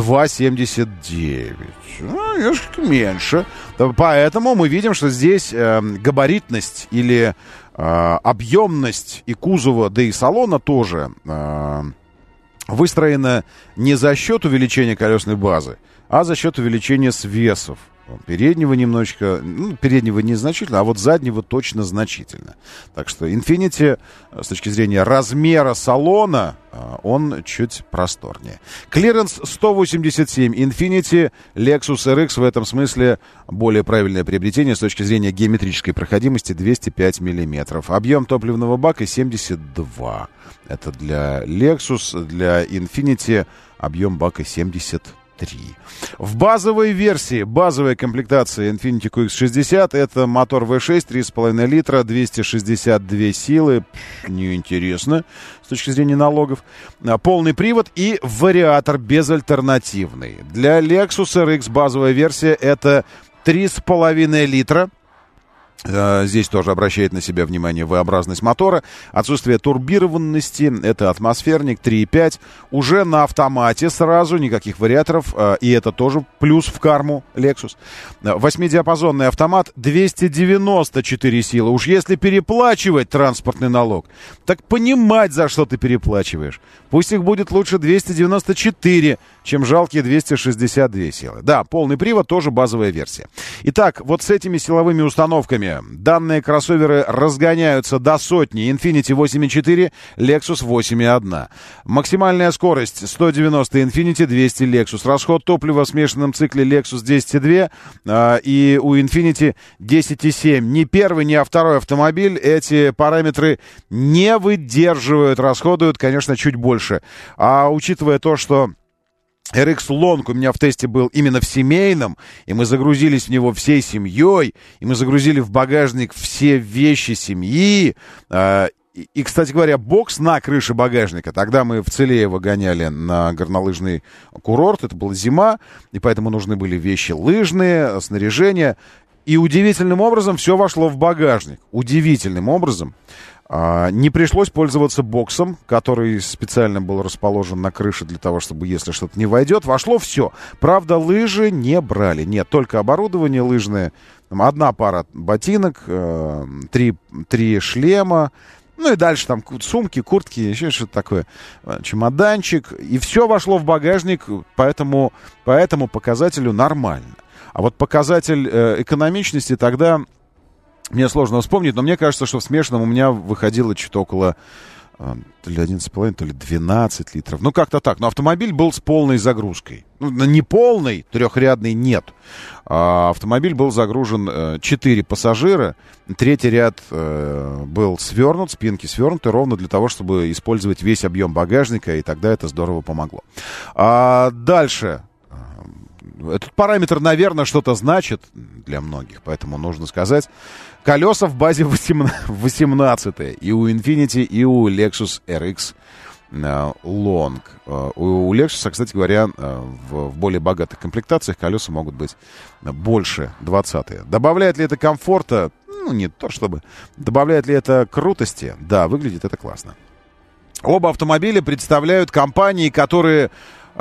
2,79. Немножко меньше. Поэтому мы видим, что здесь габаритность или объемность и кузова, да и салона тоже выстроена не за счет увеличения колесной базы, а за счет увеличения свесов. Переднего немножечко, ну, переднего незначительно, а вот заднего точно значительно. Так что Infiniti с точки зрения размера салона, он чуть просторнее. Клиренс 187, Infiniti, Lexus RX в этом смысле более правильное приобретение с точки зрения геометрической проходимости 205 миллиметров. Объем топливного бака 72. Это для Lexus, для Infiniti объем бака 73. В базовой версии, базовая комплектация Infiniti QX60, это мотор V6, 3,5 литра, 262 силы, неинтересно с точки зрения налогов, полный привод и вариатор безальтернативный. Для Lexus RX базовая версия это 3,5 литра. Здесь тоже обращает на себя внимание V-образность мотора. Отсутствие турбированности. Это атмосферник 3.5. Уже на автомате сразу. Никаких вариаторов. И это тоже плюс в карму Lexus. 8-диапазонный автомат. 294 силы. Уж если переплачивать транспортный налог, так понимать, за что ты переплачиваешь. Пусть их будет лучше 294. чем жалкие 262 силы. Да, полный привод тоже базовая версия. Итак, вот с этими силовыми установками данные кроссоверы разгоняются до сотни. Infiniti 8.4, Lexus 8.1. Максимальная скорость 190 Infiniti, 200 Lexus. Расход топлива в смешанном цикле Lexus 10.2 и у Infiniti 10.7. Ни первый, ни второй автомобиль эти параметры не выдерживают, расходуют, конечно, чуть больше. А учитывая то, что RX Long у меня в тесте был именно в семейном, и мы загрузились в него всей семьей, и мы загрузили в багажник все вещи семьи. И, кстати говоря, бокс на крыше багажника, тогда мы в Целеево гоняли на горнолыжный курорт, это была зима, и поэтому нужны были вещи лыжные, снаряжение. И удивительным образом все вошло в багажник. Удивительным образом. Не пришлось пользоваться боксом, который специально был расположен на крыше для того, чтобы, если что-то не войдет, вошло все. Правда, лыжи не брали. Нет, только оборудование лыжное. Одна пара ботинок, три шлема. Ну и дальше там сумки, куртки, еще что-то такое. Чемоданчик. И все вошло в багажник, поэтому по этому показателю нормально. А вот показатель экономичности тогда... Мне сложно вспомнить, но мне кажется, что в смешанном у меня выходило что-то около то ли 11,5, то ли 12 литров. Ну, как-то так. Но автомобиль был с полной загрузкой. Ну, не полный, трехрядный нет. Автомобиль был загружен 4 пассажира. Третий ряд был свернут, спинки свернуты, ровно для того, чтобы использовать весь объем багажника, и тогда это здорово помогло. Дальше. Этот параметр, наверное, что-то значит для многих, поэтому нужно сказать. Колеса в базе 18 и у Infiniti, и у Lexus RX Long. У Lexus, кстати говоря, в более богатых комплектациях колеса могут быть больше 20. Добавляет ли это комфорта? Ну, не то чтобы. Добавляет ли это крутости? Да, выглядит это классно. Оба автомобиля представляют компании, которые...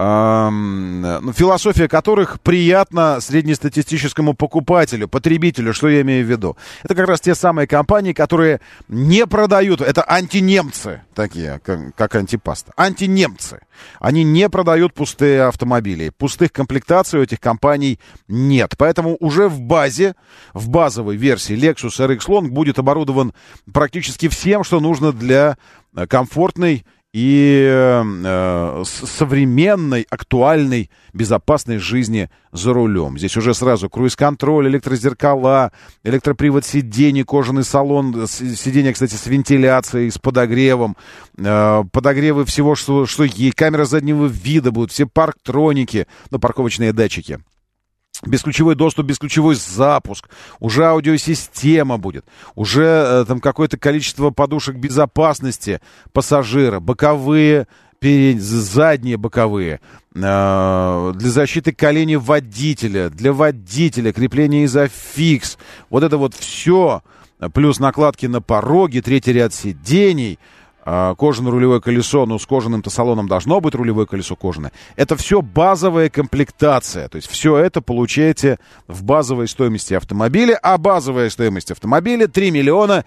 философия которых приятна среднестатистическому покупателю, потребителю, что я имею в виду. Это как раз те самые компании, которые не продают, это антинемцы, такие, как антипаста, антинемцы. Они не продают пустые автомобили, пустых комплектаций у этих компаний нет. Поэтому уже в базовой версии Lexus RX Long будет оборудован практически всем, что нужно для комфортной и современной, актуальной, безопасной жизни за рулем. Здесь уже сразу круиз-контроль, электрозеркала, электропривод сидений, кожаный салон, сиденья, кстати, с вентиляцией, с подогревом, подогревы всего, что есть, камера заднего вида будут, все парктроники, парковочные датчики. Бесключевой доступ, бесключевой запуск, уже аудиосистема будет, уже там какое-то количество подушек безопасности пассажира, боковые, задние боковые, для защиты коленей водителя, для водителя, крепление изофикс, вот это вот все, плюс накладки на пороге, третий ряд сидений, кожаное рулевое колесо, с кожаным-то салоном должно быть рулевое колесо кожаное. Это все базовая комплектация. То есть все это получаете в базовой стоимости автомобиля. А базовая стоимость автомобиля 3 миллиона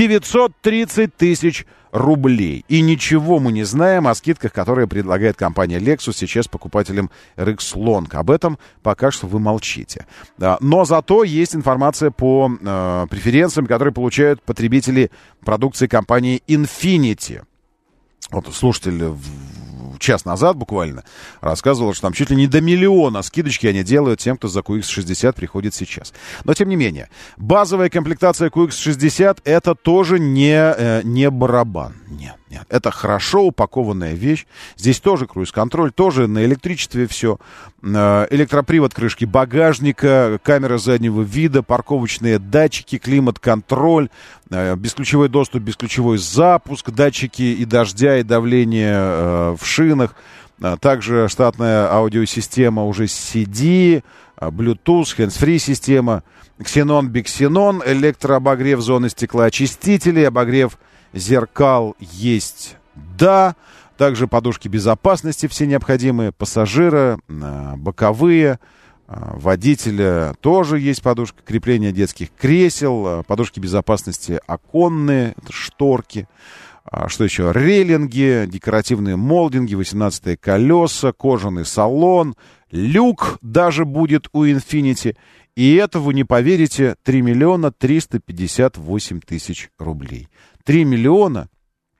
930 тысяч рублей. И ничего мы не знаем о скидках, которые предлагает компания Lexus сейчас покупателям RX Long. Об этом пока что вы молчите. Но зато есть информация по преференциям, которые получают потребители продукции компании Infiniti. Вот слушатель час назад буквально рассказывал, что там чуть ли не до миллиона скидочки они делают тем, кто за QX60 приходит сейчас. Но, тем не менее, базовая комплектация QX60 это тоже не барабан. Нет. Это хорошо упакованная вещь. Здесь тоже круиз-контроль, тоже на электричестве все. Электропривод крышки багажника, камера заднего вида, парковочные датчики, климат-контроль, бесключевой доступ, бесключевой запуск, датчики и дождя, и давления в шинах. Также штатная аудиосистема уже CD, Bluetooth, hands-free система, Xenon, Bixenon, электрообогрев зоны стеклоочистителей, обогрев зеркал есть, да. Также подушки безопасности все необходимые, пассажира, боковые, водителя тоже есть подушка, крепление детских кресел, подушки безопасности оконные, это шторки. Что еще? Рейлинги, декоративные молдинги, 18-е колеса, кожаный салон, люк даже будет у Infiniti. И это, вы не поверите, 3 миллиона 358 тысяч рублей. 3 миллиона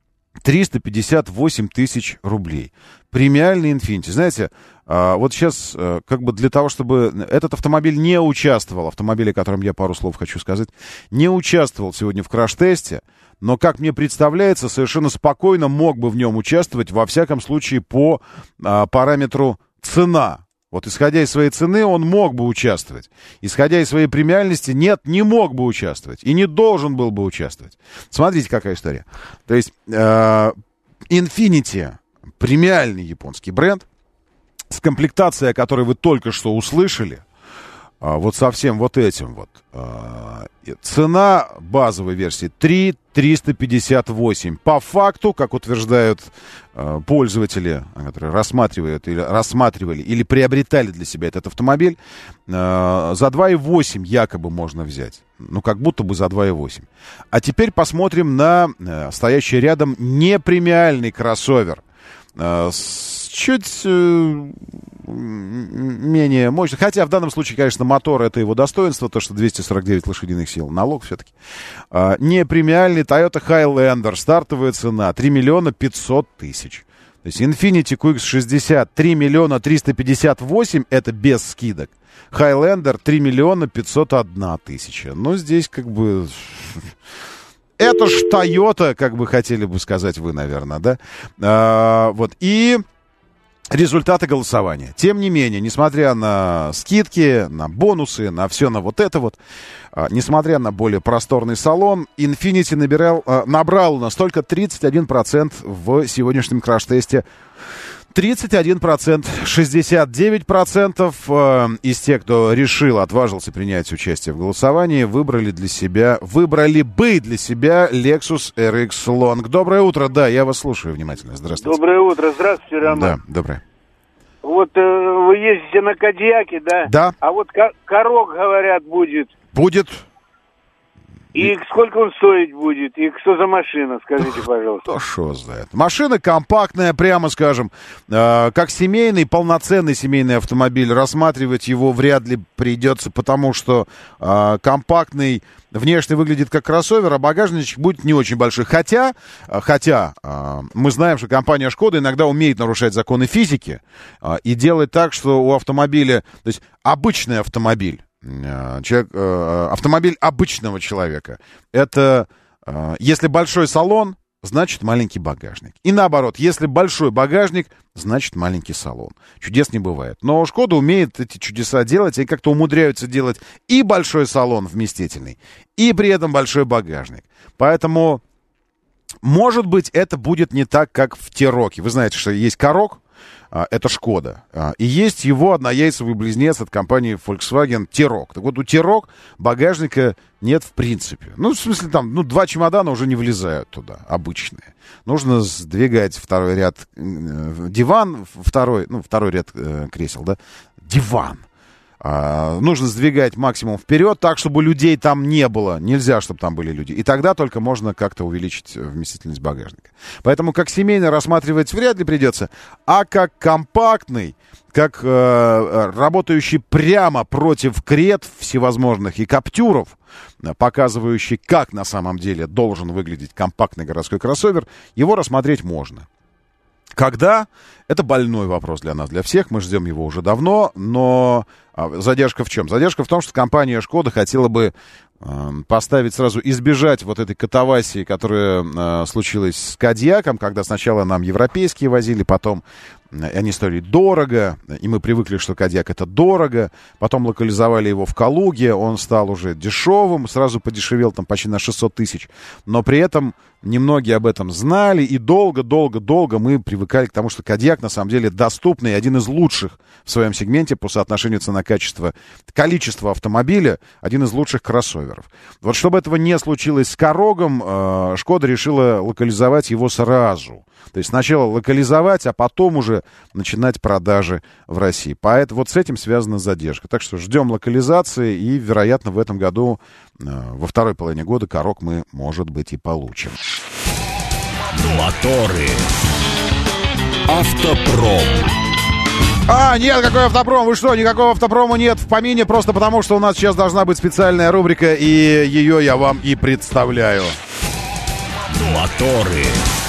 358 тысяч рублей. Премиальный Infiniti. Знаете, вот сейчас как бы для того, чтобы этот автомобиль не участвовал, автомобиль, о котором я пару слов хочу сказать, не участвовал сегодня в краш-тесте, но, как мне представляется, совершенно спокойно мог бы в нем участвовать, во всяком случае, по параметру цена. Вот исходя из своей цены, он мог бы участвовать. Исходя из своей премиальности, нет, не мог бы участвовать. И не должен был бы участвовать. Смотрите, какая история. То есть, Infiniti, премиальный японский бренд, с комплектацией, о которой вы только что услышали, вот со всем вот этим вот. Цена базовой версии 3,358. По факту, как утверждают пользователи, которые рассматривали или приобретали для себя этот автомобиль, за 2,8 якобы можно взять. Ну, как будто бы за 2,8. А теперь посмотрим на стоящий рядом непремиальный кроссовер. Чуть менее мощный. Хотя в данном случае, конечно, мотор — это его достоинство, то, что 249 лошадиных сил. Налог все-таки. Не премиальный Toyota Highlander. Стартовая цена 3 миллиона 500 тысяч. То есть Infiniti QX60 3 миллиона 358, это без скидок. Highlander 3 миллиона 501 тысяча. Но здесь как бы... Это ж Toyota, как бы хотели бы сказать вы, наверное, да? Вот. И результаты голосования. Тем не менее, несмотря на скидки, на бонусы, на все, на вот это вот, несмотря на более просторный салон, Infiniti набрал у нас только 31% в сегодняшнем краш-тесте. 31%, 69% из тех, кто решил, отважился принять участие в голосовании, выбрали бы для себя Lexus RX Long. Доброе утро, да, я вас слушаю внимательно. Здравствуйте. Доброе утро, здравствуйте, Роман. Да, доброе. Вот вы ездите на Кадиаке, да? Да. А вот Корок, говорят, будет. Будет. И сколько он стоить будет? И что за машина, скажите, пожалуйста. То шо знает. Машина компактная, прямо скажем. Как семейный, полноценный семейный автомобиль. Рассматривать его вряд ли придется, потому что компактный внешне выглядит как кроссовер, а багажничек будет не очень большой. Хотя мы знаем, что компания Шкода иногда умеет нарушать законы физики и делать так, что у автомобиля, то есть обычный автомобиль, автомобиль обычного человека, это если большой салон, значит маленький багажник. И наоборот, если большой багажник, значит маленький салон. Чудес не бывает. Но Шкода умеет эти чудеса делать, и как-то умудряются делать и большой салон вместительный, и при этом большой багажник. Поэтому, может быть, это будет не так, как в T-Roc. Вы знаете, что есть Корок, это Шкода. И есть его однояйцевый близнец от компании Volkswagen T-Roc. Так вот, у T-Roc багажника нет в принципе. Ну, в смысле, там, 2 чемодана уже не влезают туда, обычные. Нужно сдвигать второй ряд диван, второй ряд кресел, да, диван. Нужно сдвигать максимум вперед, так, чтобы людей там не было. Нельзя, чтобы там были люди. И тогда только можно как-то увеличить вместительность багажника. Поэтому как семейный рассматривать вряд ли придется. А как компактный, как работающий прямо против крет всевозможных и каптюров, показывающий, как на самом деле должен выглядеть компактный городской кроссовер, его рассмотреть можно. Когда? Это больной вопрос для нас, для всех. Мы ждем его уже давно, но задержка в чем? Задержка в том, что компания «Шкода» хотела бы поставить сразу, избежать вот этой катавасии, которая случилась с Кадиаком, когда сначала нам европейские возили, потом они стоили дорого, и мы привыкли, что Кадиак это дорого, потом локализовали его в Калуге, он стал уже дешевым, сразу подешевел там почти на 600 тысяч, но при этом немногие об этом знали, и долго мы привыкали к тому, что Кадиак на самом деле доступный, один из лучших в своем сегменте по соотношению цена-качество, количество автомобиля, один из лучших кроссоверов. Вот чтобы этого не случилось с Корогом, Шкода решила локализовать его сразу. То есть сначала локализовать, а потом уже начинать продажи в России. Поэтому вот с этим связана задержка. Так что ждем локализации, и, вероятно, в этом году, во второй половине года, Корог мы, может быть, и получим. Моторы. Автопром. Нет, какой автопром? Вы что, никакого автопрома нет в помине, просто потому, что у нас сейчас должна быть специальная рубрика, и ее я вам и представляю. Моторы.